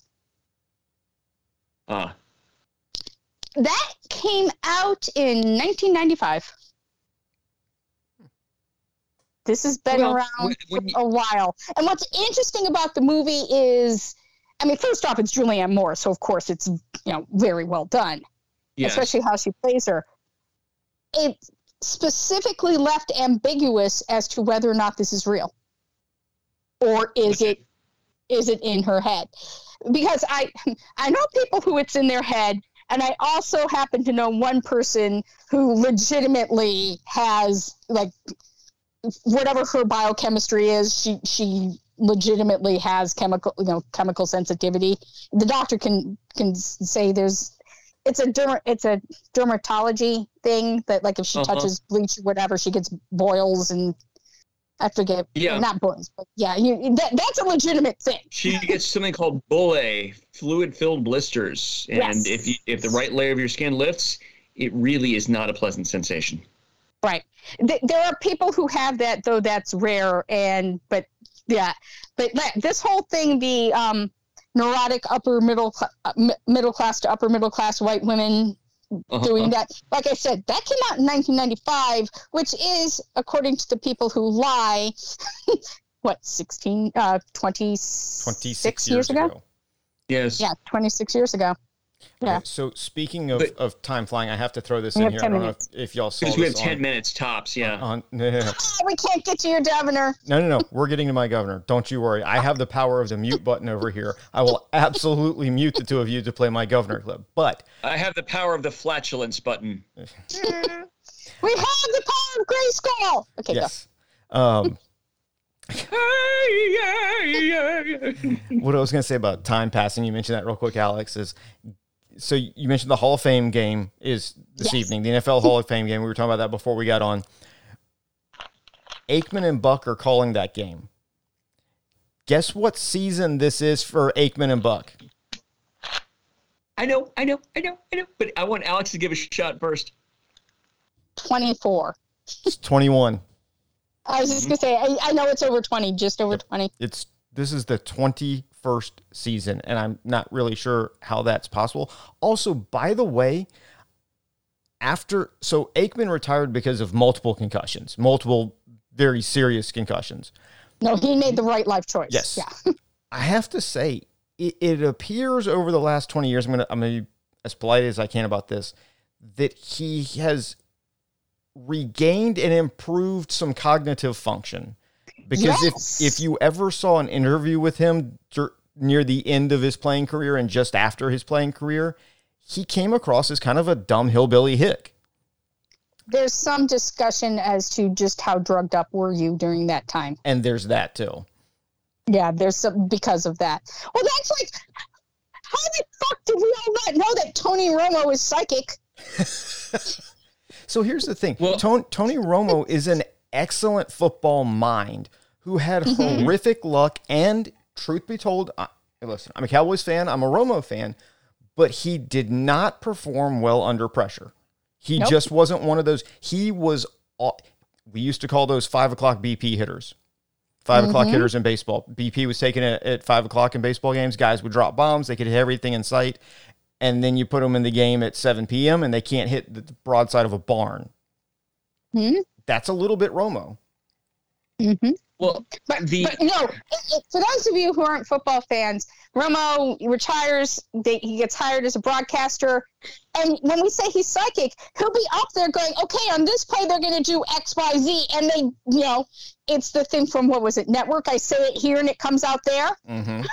Ah, That came out in nineteen ninety-five. This has been Well, around when- when you- for a while. And what's interesting about the movie is, I mean, first off, it's Julianne Moore, so of course it's, you know, very well done, yes. especially how she plays her. It specifically left ambiguous as to whether or not this is real, or is it is it in her head? Because I I know people who it's in their head, and I also happen to know one person who legitimately has, like, whatever her biochemistry is, she she legitimately has chemical, you know, chemical sensitivity. The doctor can can say there's it's a derm, it's a dermatology thing that, like, if she Uh-huh. touches bleach or whatever, she gets boils, and I forget, Yeah. not boils, but yeah, you that, that's a legitimate thing. She gets something called bullae, fluid-filled blisters, and Yes. if you, if the right layer of your skin lifts, it really is not a pleasant sensation. Right. Th- there are people who have that, though that's rare. And, but yeah, but that, this whole thing, the um, neurotic upper middle, cl- uh, m- middle class to upper middle class white women Uh-huh. doing that. Like I said, that came out in nineteen ninety-five, which is, according to the people who lie, what, sixteen, uh, twenty-six, twenty-six years ago? Yes. Yeah, twenty-six years ago. Yeah. Okay, so speaking of, But- of time flying, I have to throw this We in have here. I ten don't know minutes. if, if y'all saw Because we have this ten on, minutes tops, yeah. on no, no, no. Oh, we can't get to your governor. No, no, no. We're getting to my governor. Don't you worry. I have the power of the mute button over here. I will absolutely mute the two of you to play my governor clip. But I have the power of the flatulence button. We have the power of Grayskull. Okay, yes. Um, what I was going to say about time passing, you mentioned that real quick, Alex, is so you mentioned the Hall of Fame game is this Yes. evening, the N F L Hall of Fame game. We were talking about that before we got on. Aikman and Buck are calling that game. Guess what season this is for Aikman and Buck? I know, I know, I know, I know. But I want Alex to give a shot first. go. twenty-four. It's twenty-one. I was just going to say, I, I know it's over twenty, just over twenty. It's this is the twenty-first season, and I'm not really sure how that's possible. Also, by the way, after so Aikman retired because of multiple concussions, multiple very serious concussions. No, he made the right life choice. Yes. Yeah. I have to say, it, it appears over the last twenty years, I'm gonna I'm gonna be as polite as I can about this, that he has regained and improved some cognitive function. Because Yes. if if you ever saw an interview with him dur- near the end of his playing career and just after his playing career, he came across as kind of a dumb hillbilly hick. There's some discussion as to just how drugged up were you during that time. And there's that too. Yeah, there's some because of that. Well, that's like, how the fuck did we all not know that Tony Romo is psychic? So here's the thing. Well- Tony, Tony Romo is an excellent football mind who had Mm-hmm. horrific luck. And truth be told, I, listen, I'm a Cowboys fan. I'm a Romo fan. But he did not perform well under pressure. He Nope. just wasn't one of those. He was, all, we used to call those five o'clock B P hitters. Five o'clock Mm-hmm. hitters in baseball. B P was taken at, at five o'clock in baseball games. Guys would drop bombs. They could hit everything in sight. And then you put them in the game at seven p.m. and they can't hit the broadside of a barn. Hmm? That's a little bit Romo. Mm-hmm. Well, But, the but no, it, it, for those of you who aren't football fans, Romo retires. They, he gets hired as a broadcaster. And when we say he's psychic, he'll be up there going, okay, on this play, they're going to do X, Y, Z. And they, you know, it's the thing from, what was it, Network? I say it here and it comes out there Mm-hmm.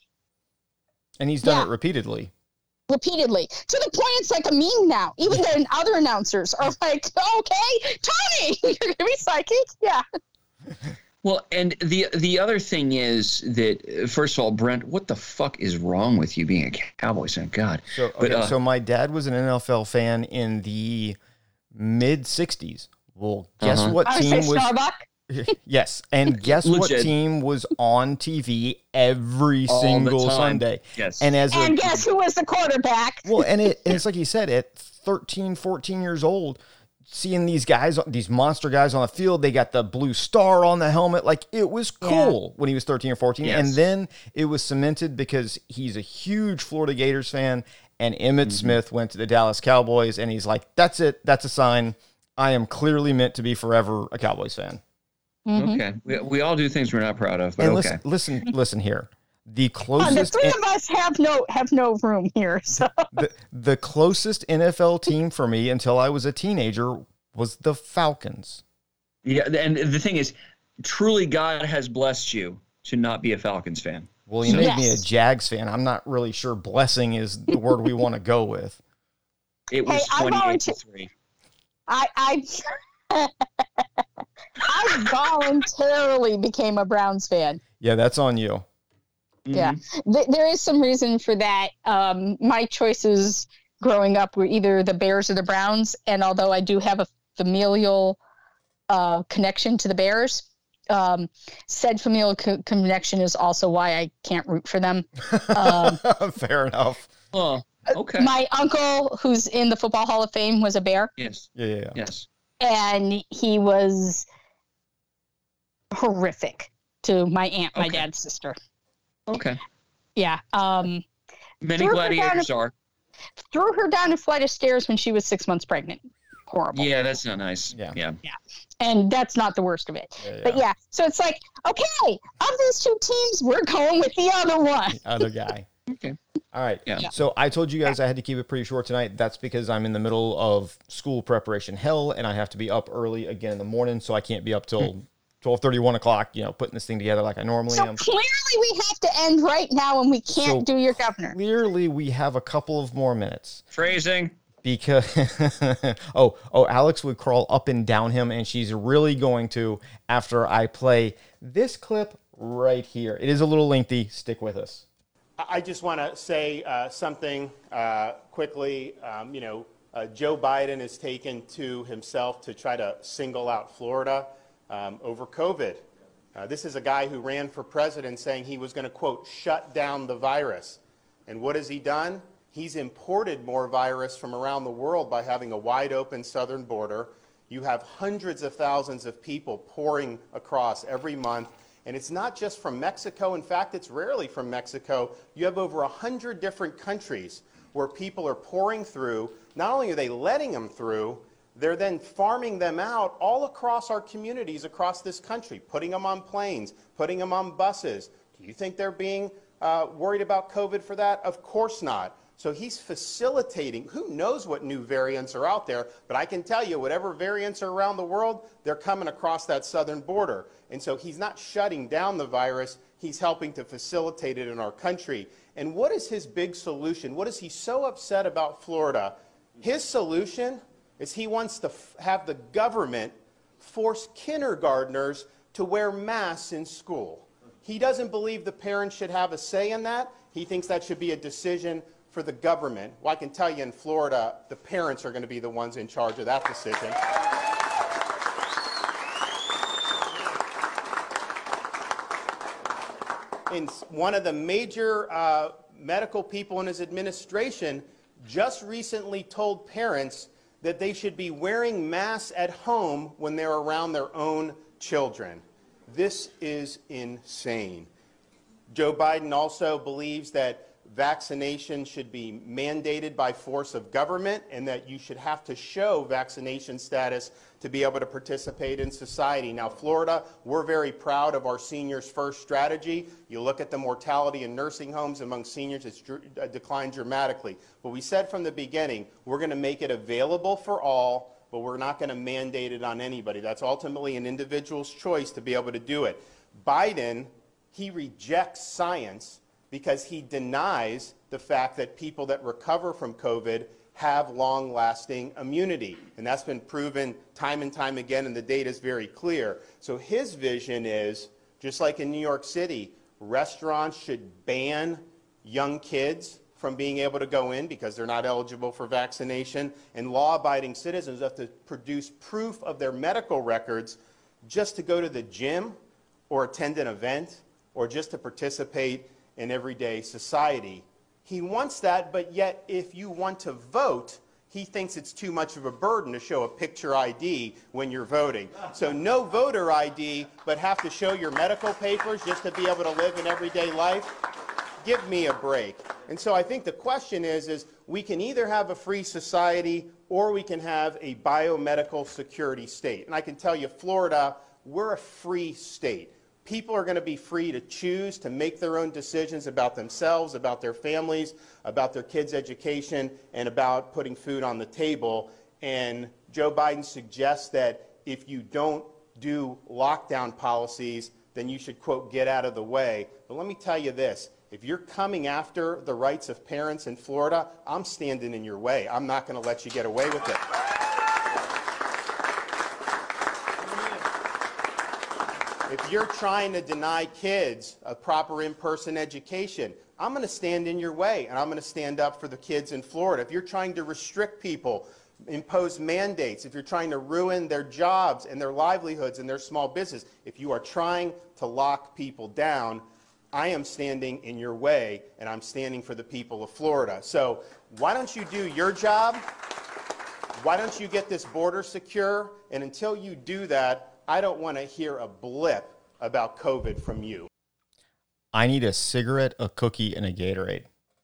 And he's done Yeah. it repeatedly. repeatedly. To the point it's like a meme now. Even the other announcers are like, okay, Tony, you're going to be psychic? Yeah. well, and the the other thing is that uh, first of all, Brent, what the fuck is wrong with you being a Cowboys fan? God. So, okay, But, uh, so my dad was an N F L fan in the mid sixties. Well, guess Uh-huh. what I would team say was Starbuck. Yes, and guess what Legit. team was on T V every All the single time. Sunday? Yes. And as a, And guess who was the quarterback? well, and, it, and it's like you said, at thirteen, fourteen years old, seeing these guys, these monster guys on the field, they got the blue star on the helmet. Like, it was cool when he was thirteen or fourteen. Yes. And then it was cemented because he's a huge Florida Gators fan, and Emmitt Smith went to the Dallas Cowboys, and he's like, that's it. That's a sign. I am clearly meant to be forever a Cowboys fan. Mhm. Okay. We, we all do things we're not proud of, but And okay. listen, listen, listen here. The Uh, the closest, three of us have no have no room here. So the, the closest N F L team for me until I was a teenager was the Falcons. Yeah, and the thing is, truly, God has blessed you to not be a Falcons fan. Well, you made me a Yes. Jags fan. I'm not really sure blessing is the word we want to go with. It was Hey, I twenty-eight to volunteer- three. I I I voluntarily became a Browns fan. Yeah, that's on you. Yeah, Mm-hmm. Th- there is some reason for that. Um, my choices growing up were either the Bears or the Browns, and although I do have a familial uh, connection to the Bears, um, said familial co- connection is also why I can't root for them. Um, Fair enough. Oh, okay. My uncle, who's in the Football Hall of Fame, was a Bear, yes. Yeah, yeah, yeah. Yes. and he was horrific to my aunt, my Okay. dad's sister. Okay. Yeah. Um, Many Threw her gladiators down are. threw her down a flight of stairs when she was six months pregnant. Horrible. Yeah, that's not nice. Yeah. Yeah. And that's not the worst of it. Yeah, But yeah, so it's like, okay, of these two teams, we're going with the other one. Other guy. Okay. All right. Yeah. So I told you guys I had to keep it pretty short tonight. That's because I'm in the middle of school preparation hell, and I have to be up early again in the morning, so I can't be up till twelve thirty, one o'clock, you know, putting this thing together like I normally So am. clearly we have to end right now and we can't So- do your governor. Clearly, we have a couple of more minutes. Phrasing. Because oh oh Alex would crawl up and down him, and she's really going to after I play this clip right here. It is a little lengthy. Stick with us. I just want to say uh, something uh, quickly. Um, you know, uh, Joe Biden has taken to himself to try to single out Florida um, over COVID. Uh, this is a guy who ran for president saying he was going to, quote, shut down the virus. And what has he done? He's imported more virus from around the world by having a wide open southern border. You have hundreds of thousands of people pouring across every month. And it's not just from Mexico. In fact, it's rarely from Mexico. You have over one hundred different countries where people are pouring through. Not only are they letting them through, they're then farming them out all across our communities across this country, putting them on planes, putting them on buses. Do you think they're being uh, worried about COVID for that? Of course not. So he's facilitating. Who knows what new variants are out there, but I can tell you whatever variants are around the world, they're coming across that southern border. And so he's not shutting down the virus, he's helping to facilitate it in our country. And what is his big solution? What is he so upset about Florida? His solution is he wants to f- have the government force kindergartners to wear masks in school. He doesn't believe the parents should have a say in that. He thinks that should be a decision for the government. Well, I can tell you in Florida, the parents are going to be the ones in charge of that decision. And one of the major uh, medical people in his administration just recently told parents that they should be wearing masks at home when they're around their own children. This is insane. Joe Biden also believes that vaccination should be mandated by force of government and that you should have to show vaccination status to be able to participate in society. Now, Florida, we're very proud of our Seniors First strategy. You look at the mortality in nursing homes among seniors, it's dr- declined dramatically. But we said from the beginning, we're going to make it available for all, but we're not going to mandate it on anybody. That's ultimately an individual's choice to be able to do it. Biden, he rejects science because he denies the fact that people that recover from COVID have long-lasting immunity. And that's been proven time and time again, and the data is very clear. So his vision is, just like in New York City, restaurants should ban young kids from being able to go in because they're not eligible for vaccination, and law-abiding citizens have to produce proof of their medical records just to go to the gym or attend an event or just to participate in everyday society. He wants that, but yet if you want to vote, he thinks it's too much of a burden to show a picture I D when you're voting. So no voter I D, but have to show your medical papers just to be able to live in everyday life? Give me a break. And so I think the question is, is we can either have a free society or we can have a biomedical security state. And I can tell you, Florida, we're a free state. People are going to be free to choose to make their own decisions about themselves, about their families, about their kids' education, and about putting food on the table. And Joe Biden suggests that if you don't do lockdown policies, then you should, quote, get out of the way. But let me tell you this. If you're coming after the rights of parents in Florida, I'm standing in your way. I'm not going to let you get away with it. If you're trying to deny kids a proper in-person education, I'm going to stand in your way, and I'm going to stand up for the kids in Florida. If you're trying to restrict people, impose mandates, if you're trying to ruin their jobs and their livelihoods and their small business, if you are trying to lock people down, I am standing in your way, and I'm standing for the people of Florida. So why don't you do your job? Why don't you get this border secure? And until you do that, I don't want to hear a blip about COVID from you. I need a cigarette, a cookie, and a Gatorade.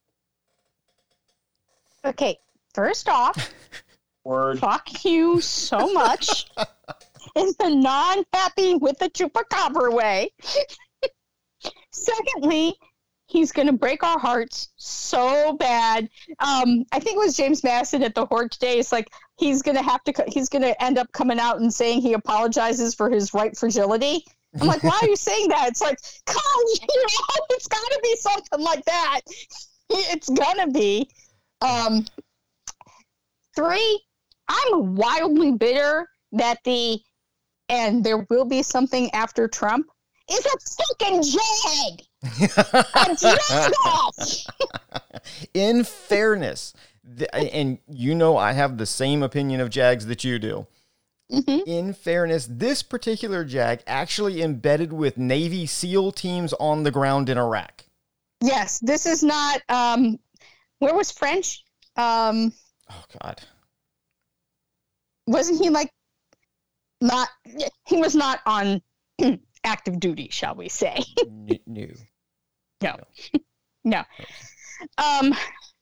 Okay, first off, Word. fuck you so much in the non-happy with the chupacabra way. Secondly, he's going to break our hearts so bad. Um, I think it was James Madison at the Horde today. It's like he's going to have to, he's going to end up coming out and saying he apologizes for his white fragility. I'm like, why are you saying that? It's like, come, you know, it's got to be something like that. It's going to be. Um, three, I'm wildly bitter that the, and there will be something after Trump, is a fucking jag. A jag. In fairness, the, and you know I have the same opinion of Jags that you do. Mm-hmm. In fairness, this particular Jag actually embedded with Navy SEAL teams on the ground in Iraq. Yes, this is not, um, where was French? Um, oh, God. Wasn't he like, not, he was not on active duty, shall we say. No. No. No. no. Um,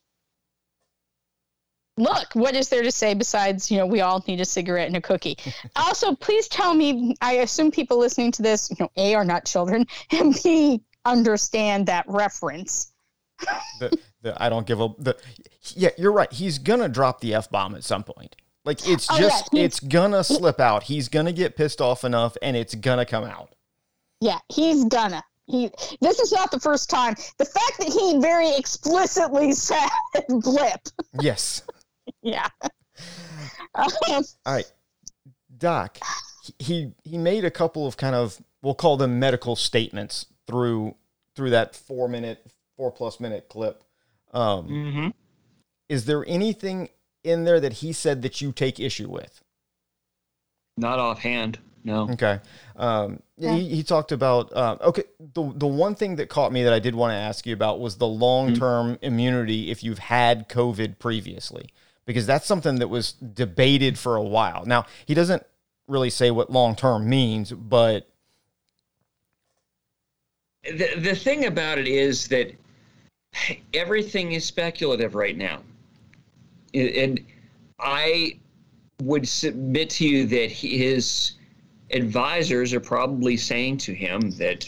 look, what is there to say besides, you know, we all need a cigarette and a cookie? Also, please tell me, I assume people listening to this, you know, A, are not children, and B, understand that reference. the, the, I don't give a... The, yeah, you're right. He's going to drop the F-bomb at some point. Like, it's oh, just, yeah, it's going to slip out. He's going to get pissed off enough, and it's going to come out. Yeah, he's gonna. He. This is not the first time. The fact that he very explicitly said blip. Yes. yeah. Um, All right. Doc, he he made a couple of kind of, we'll call them medical statements through through that four minute, four plus minute clip. Um, mm-hmm. is there anything in there that he said that you take issue with? Not offhand, no. Okay. Um, Yeah. he, he talked about, uh, okay, the, the one thing that caught me that I did want to ask you about was the long-term mm-hmm. immunity if you've had COVID previously, because that's something that was debated for a while. Now, he doesn't really say what long-term means, but... The, the thing about it is that everything is speculative right now. And I would submit to you that his advisors are probably saying to him that,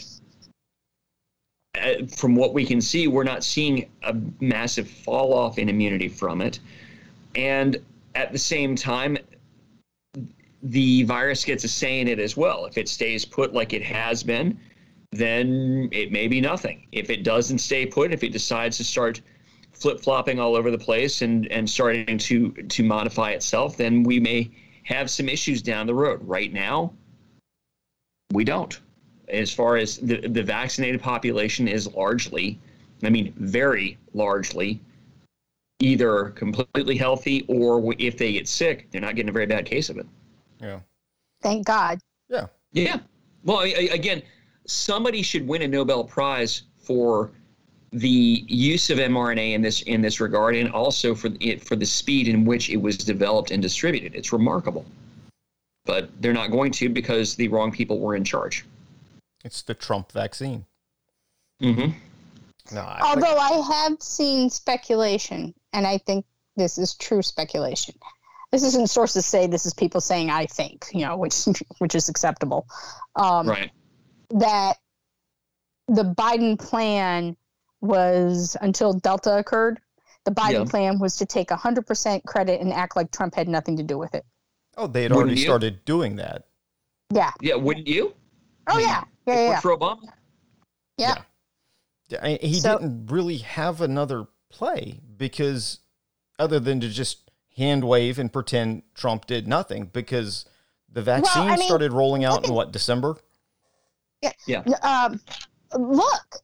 uh, from what we can see, we're not seeing a massive fall off in immunity from it. And at the same time, the virus gets a say in it as well. If it stays put like it has been, then it may be nothing. If it doesn't stay put, if it decides to start flip-flopping all over the place and, and starting to, to modify itself, then we may have some issues down the road. Right now, we don't. As far as the, the vaccinated population is largely, I mean, very largely, either completely healthy or if they get sick, they're not getting a very bad case of it. Yeah. Thank God. Yeah. Yeah. Well, I, I, again, somebody should win a Nobel Prize for the use of mRNA in this in this regard, and also for it for the speed in which it was developed and distributed. It's remarkable, but they're not going to because the wrong people were in charge. It's the Trump vaccine. Mm-hmm. No, I, Although I have seen speculation, and I think this is true speculation. This isn't sources say, this is people saying I think, you know, which which is acceptable. Um, Right. That the Biden plan was, until Delta occurred, the Biden Yeah. plan was to take one hundred percent credit and act like Trump had nothing to do with it. oh, they had Wouldn't already you? started doing that. Yeah. Yeah, wouldn't you? Oh, yeah. Yeah, yeah, yeah. For Obama? Yeah. Yeah, I- he So- didn't really have another play because other than to just hand wave and pretend Trump did nothing, because the vaccine I mean, started rolling out look in at- what, December? Yeah. Um, look,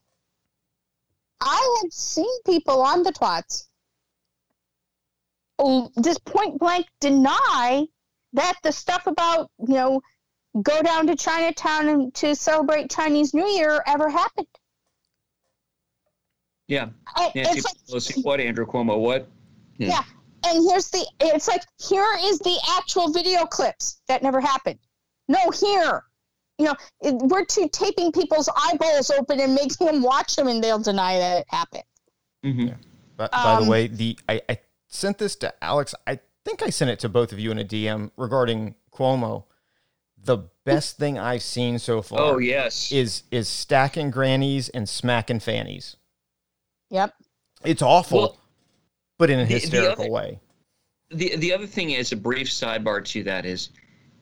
I have seen people on the twats oh, just point blank deny that the stuff about, you know, go down to Chinatown and to celebrate Chinese New Year ever happened. Yeah. I- Nancy it's like, Pelosi, what? Andrew Cuomo, what? yeah. And here's the, it's like, here is the actual video clips that never happened. No, here. You know, it, we're too taping people's eyeballs open and making them watch them, and they'll deny that it happened. Mm-hmm. Yeah. But by Um, the way, the I, I sent this to Alex. I think I sent it to both of you in a D M regarding Cuomo. The best thing I've seen so far Oh, yes. is is stacking grannies and smacking fannies. Yep. It's awful, Well, but in a the- the hysterical other- way. The the other thing is, a brief sidebar to that is,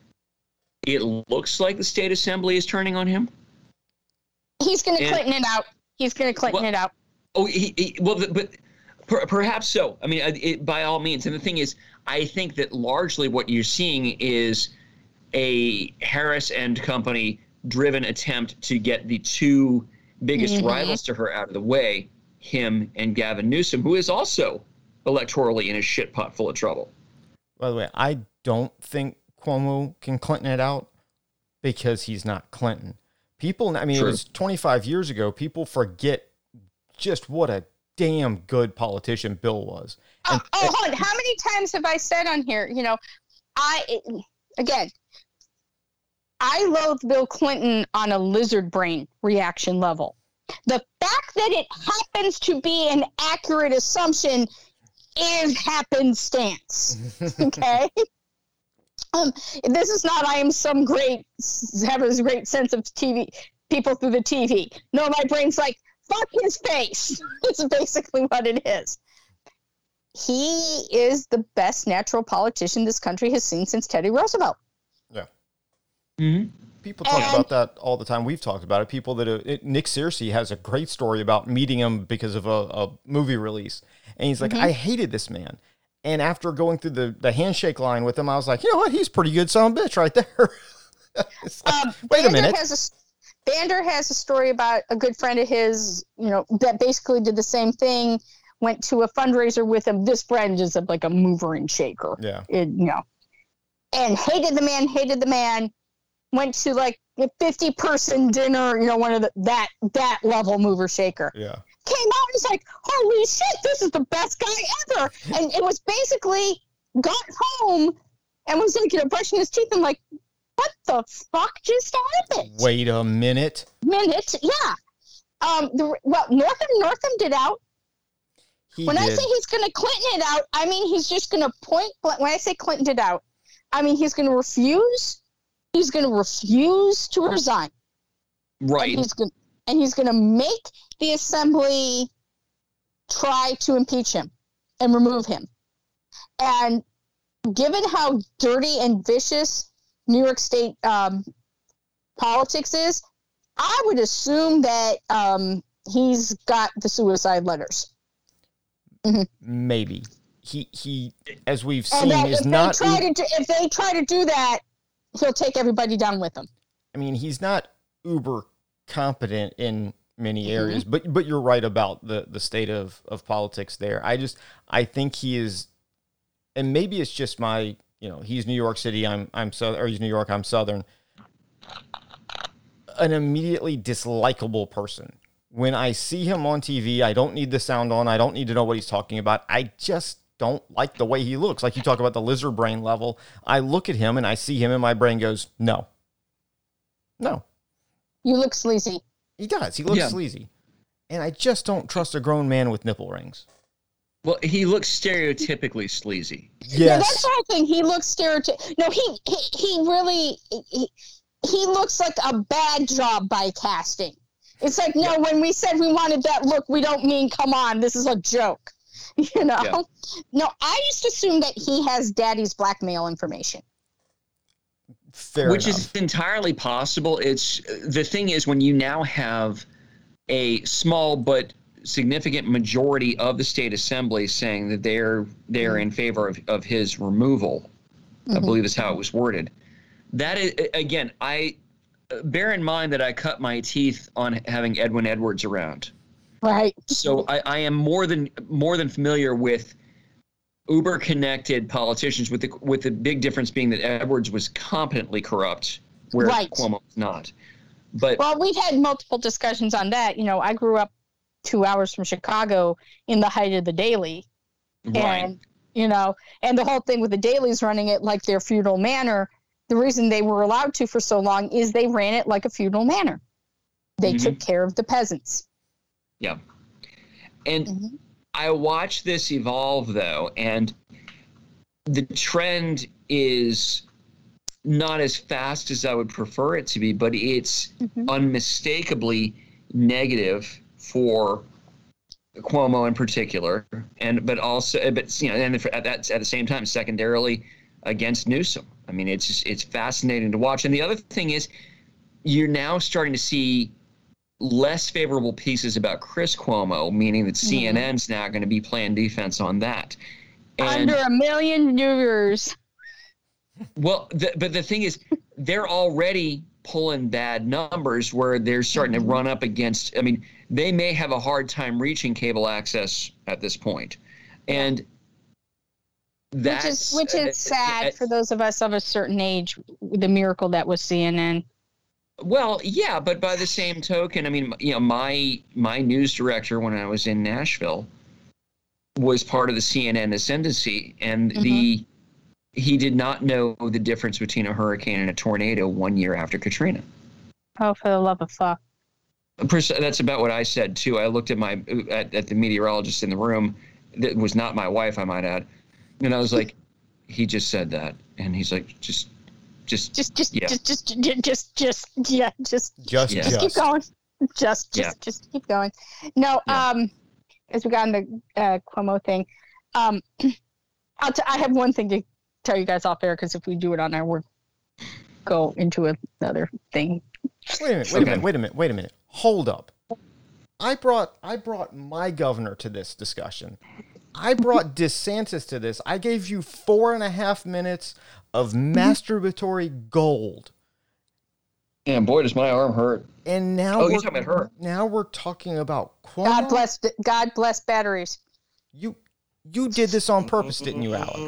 it looks like the state assembly is turning on him. He's going to And- Clinton it out. He's going to Clinton Well- it out. Oh, he, he, well, but per, perhaps so. I mean, it, by all means. And the thing is, I think that largely what you're seeing is a Harris and company driven attempt to get the two biggest Mhm. rivals to her out of the way, him and Gavin Newsom, who is also electorally in a shit pot full of trouble. By the way, I don't think Cuomo can Clinton it out because he's not Clinton. People, I mean, True. it was twenty-five years ago. People forget just what a damn good politician Bill was. Oh, And, oh, hold on. How many times have I said on here, you know, I, again, I loathe Bill Clinton on a lizard brain reaction level. The fact that it happens to be an accurate assumption is happenstance. Okay? um, this is not, I am some great, have a great sense of T V, people through the T V. No, my brain's like, fuck his face. It's basically what it is. He is the best natural politician this country has seen since Teddy Roosevelt. yeah. Mm-hmm. People talk And- about that all the time. We've talked about it. People that, uh, it, Nick Searcy has a great story about meeting him because of a, a movie release. And he's like, Mhm. I hated this man. And after going through the, the handshake line with him, I was like, you know what? He's pretty good son of a bitch right there. It's like, Um, wait a Vander minute. Has a, Vander has a story about a good friend of his, you know, that basically did the same thing went to a fundraiser with him. This friend is a, like a mover and shaker. Yeah. It, you know, and hated the man, hated the man. Went to like a fifty person dinner, you know, one of the, that, that level mover shaker. Yeah. Came out and was like, holy shit, this is the best guy ever. And it was basically got home and was like, you know, brushing his teeth and like, what the fuck just happened? Wait a minute. Minute, yeah. Um, the, well, Northam, Northam did out. He when did. I say he's going to Clinton it out, I mean he's just going to point. When I say Clinton did out, I mean he's going to refuse. He's going to refuse to resign. Right. And he's going and he's going to make the assembly try to impeach him and remove him. And given how dirty and vicious New York State um, politics is, I would assume that um, he's got the suicide letters. Mm-hmm. Maybe he he as we've And seen that is if not. they try to do, if they try to do that, he'll take everybody down with him. I mean, he's not uber competent in many Mm-hmm. areas, but but you're right about the the state of of politics there. I just I think he is, and maybe it's just my you know he's New York City, I'm I'm Southern, or he's New York, I'm Southern. An immediately dislikable person. When I see him on T V, I don't need the sound on. I don't need to know what he's talking about. I just don't like the way he looks. Like you talk about the lizard brain level. I look at him and I see him and my brain goes, no. No. You look sleazy. He does. He looks Yeah. sleazy. And I just don't trust a grown man with nipple rings. Well, he looks stereotypically sleazy. Yes. Yeah, that's the whole thing. He looks stereotypical. No, he, he he really he, he looks like a bad job by casting. It's like, no, when we said we wanted that look, we don't mean come on, this is a joke. You know? Yeah. No, I just assume that he has daddy's blackmail information. Fair Which enough. is entirely possible. It's the thing is when you now have a small but significant majority of the state assembly saying that they're they're in favor of, of his removal, I believe is how it was worded. That is, again, I bear in mind that I cut my teeth on having Edwin Edwards around. Right. So I, I am more than more than familiar with uber connected politicians, with the with the big difference being that Edwards was competently corrupt, whereas Right. Cuomo was not. But Well, we've had multiple discussions on that. You know, I grew up two hours from Chicago in the height of the Daily. right, And, you know, and the whole thing with the Dailies running it like their feudal manor, the reason they were allowed to for so long is they ran it like a feudal manor. They Mhm. took care of the peasants. yeah. And Mhm. I watched this evolve though, and the trend is not as fast as I would prefer it to be, but it's Mhm. unmistakably negative for Cuomo in particular, and but also, but you know, and at that at the same time, secondarily against Newsom. I mean, it's just, it's fascinating to watch. And the other thing is, you're now starting to see less favorable pieces about Chris Cuomo, meaning that C N N's now going to be playing defense on that. And Under a million viewers. well, the, but the thing is, they're already pulling bad numbers where they're starting to run up against. I mean, they may have a hard time reaching cable access at this point, and that's Which is which uh, is sad uh, for those of us of a certain age. The miracle that was C N N. Well, yeah, but by the same token, I mean, you know, my my news director when I was in Nashville was part of the C N N ascendancy, and Mm-hmm. the he did not know the difference between a hurricane and a tornado one year after Katrina. Oh, for the love of fuck! That's about what I said too. I looked at my at, at the meteorologist in the room. That was not my wife, I might add, and I was like, he just said that, and he's like, just. Just, Just, just, yeah. just, just, just, just, just, yeah, just, Just, Yeah. just just. keep going. Just, just, Yeah. just keep going. No, Yeah. um, as we got on the uh, Cuomo thing, um, I'll t- I have one thing to tell you guys off air because if we do it on air, we'll go into another thing. Wait a minute, wait Okay. a minute, wait a minute, wait a minute. Hold up. I brought I brought my governor to this discussion. I brought DeSantis to this. I gave you four and a half minutes of masturbatory gold. And boy, does my arm hurt. And now Oh, we're, you're talking about her. now we're talking about Cuomo. God bless, God bless batteries. You you did this on purpose, didn't you, Alex?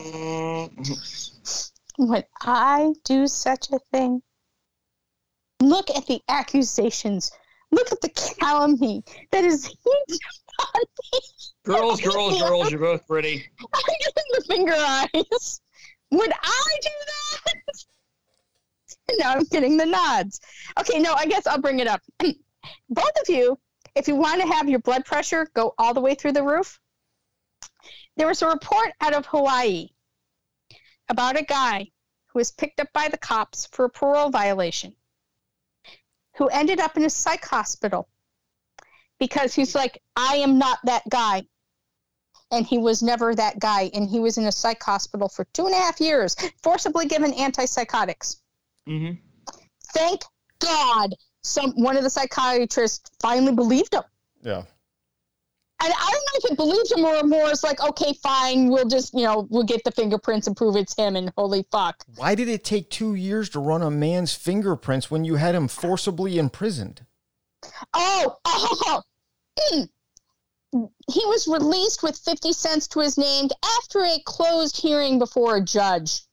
Would I do such a thing? Look at the accusations. Look at the calumny that is heaped upon me. Girls, girls, girls, you're both pretty. I'm getting the finger eyes. Would I do that? No, I'm getting the nods. Okay, no, I guess I'll bring it up. Both of you, if you want to have your blood pressure go all the way through the roof, there was a report out of Hawaii about a guy who was picked up by the cops for a parole violation, who ended up in a psych hospital because he's like, I am not that guy. And he was never that guy. And he was in a psych hospital for two and a half years, forcibly given antipsychotics. Mm-hmm. Thank God some one of the psychiatrists finally believed him. Yeah. And I don't know if it believes him or more is like, okay, fine, we'll just, you know, we'll get the fingerprints and prove it's him and holy fuck. Why did it take two years to run a man's fingerprints when you had him forcibly imprisoned? Oh, oh, mm. He was released with fifty cents to his name after a closed hearing before a judge.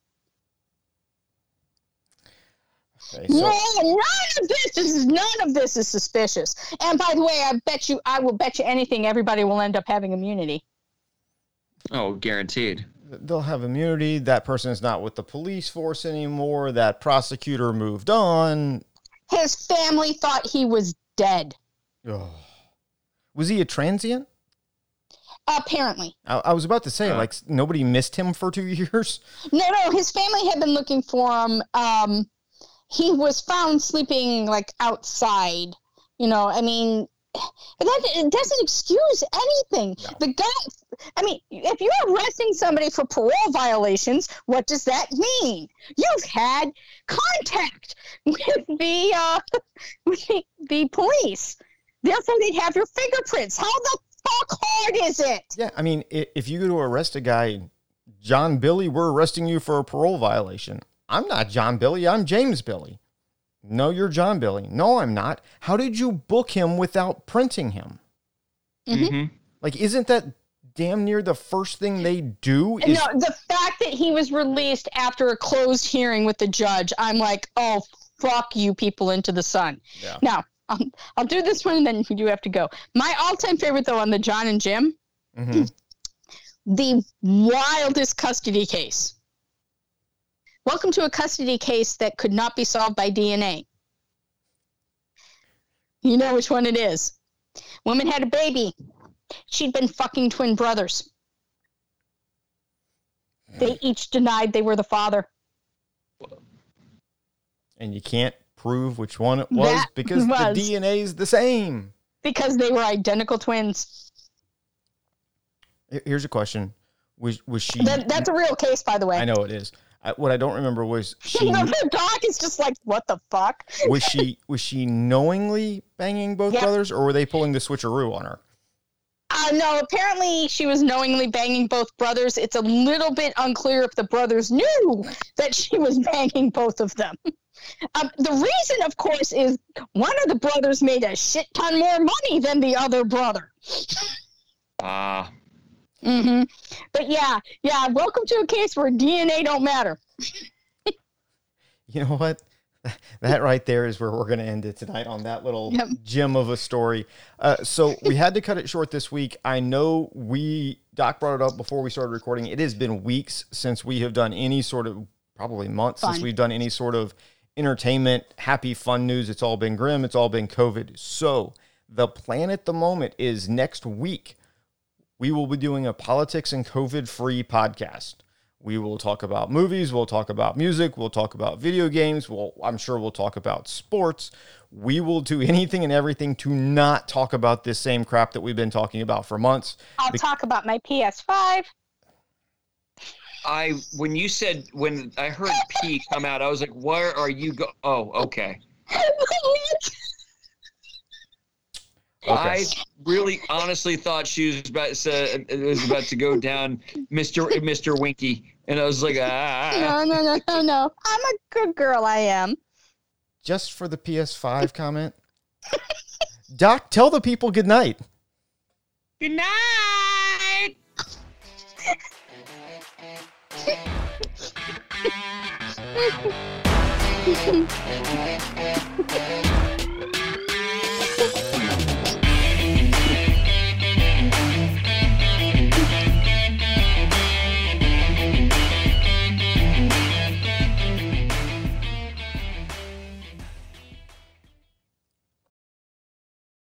Okay, so- no, none of this is none of this is suspicious. And by the way, I bet you, I will bet you anything, everybody will end up having immunity. Oh, guaranteed. They'll have immunity. That person is not with the police force anymore. That prosecutor moved on. His family thought he was dead. Oh. Was he a transient? Apparently. I, I was about to say, uh, like, nobody missed him for two years. No, no, his family had been looking for him. Um, he was found sleeping, like, outside. You know, I mean, that it doesn't excuse anything. No. The guy, I mean, if you're arresting somebody for parole violations, what does that mean? You've had contact with the, uh, with the, the police. Therefore, they'd have your fingerprints. How the fuck hard is it? Yeah, I mean, if you go to arrest a guy, John Billy, we're arresting you for a parole violation. I'm not John Billy. I'm James Billy. No, you're John Billy. No, I'm not. How did you book him without printing him? Mm-hmm. Like, isn't that damn near the first thing they do? Is- no, the fact that he was released after a closed hearing with the judge, I'm like, oh, fuck you people into the sun. Yeah. Now, Um, I'll do this one and then you do have to go. My all-time favorite, though, on the John and Jim, mm-hmm. the wildest custody case. Welcome to a custody case that could not be solved by D N A. You know which one it is. Woman had a baby. She'd been fucking twin brothers. They each denied they were the father. And you can't prove which one it was that because was. the D N A is the same. Because they were identical twins. Here's a question: Was was she? That, that's a real case, by the way. I know it is. I, what I don't remember was she. The doc is just like, what the fuck? was she was she knowingly banging both yep. brothers, or were they pulling the switcheroo on her? Uh, no, apparently she was knowingly banging both brothers. It's a little bit unclear if the brothers knew that she was banging both of them. Um, the reason, of course, is one of the brothers made a shit ton more money than the other brother. Ah. Uh. Mm-hmm. But yeah, yeah, welcome to a case where D N A don't matter. You know what? That right there is where we're going to end it tonight on that little yep. gem of a story. Uh, so we had to cut it short this week. I know we, Doc brought it up before we started recording. It has been weeks since we have done any sort of, probably months fun. since we've done any sort of entertainment, happy, fun news. It's all been grim. It's all been COVID. So the plan at the moment is next week, we will be doing a politics and COVID-free podcast. We will talk about movies. We'll talk about music. We'll talk about video games. We'll, I'm sure we'll talk about sports. We will do anything and everything to not talk about this same crap that we've been talking about for months. I'll Be- talk about my P S five. I when you said when I heard P come out, I was like, "Where are you go?" Oh, okay. Okay. I really honestly thought she was about to, uh, was about to go down Mister Mister Winky, and I was like, ah. No, no, no, no, no. I'm a good girl, I am. Just for the P S five comment. Doc, tell the people good night. Good night. Thank you.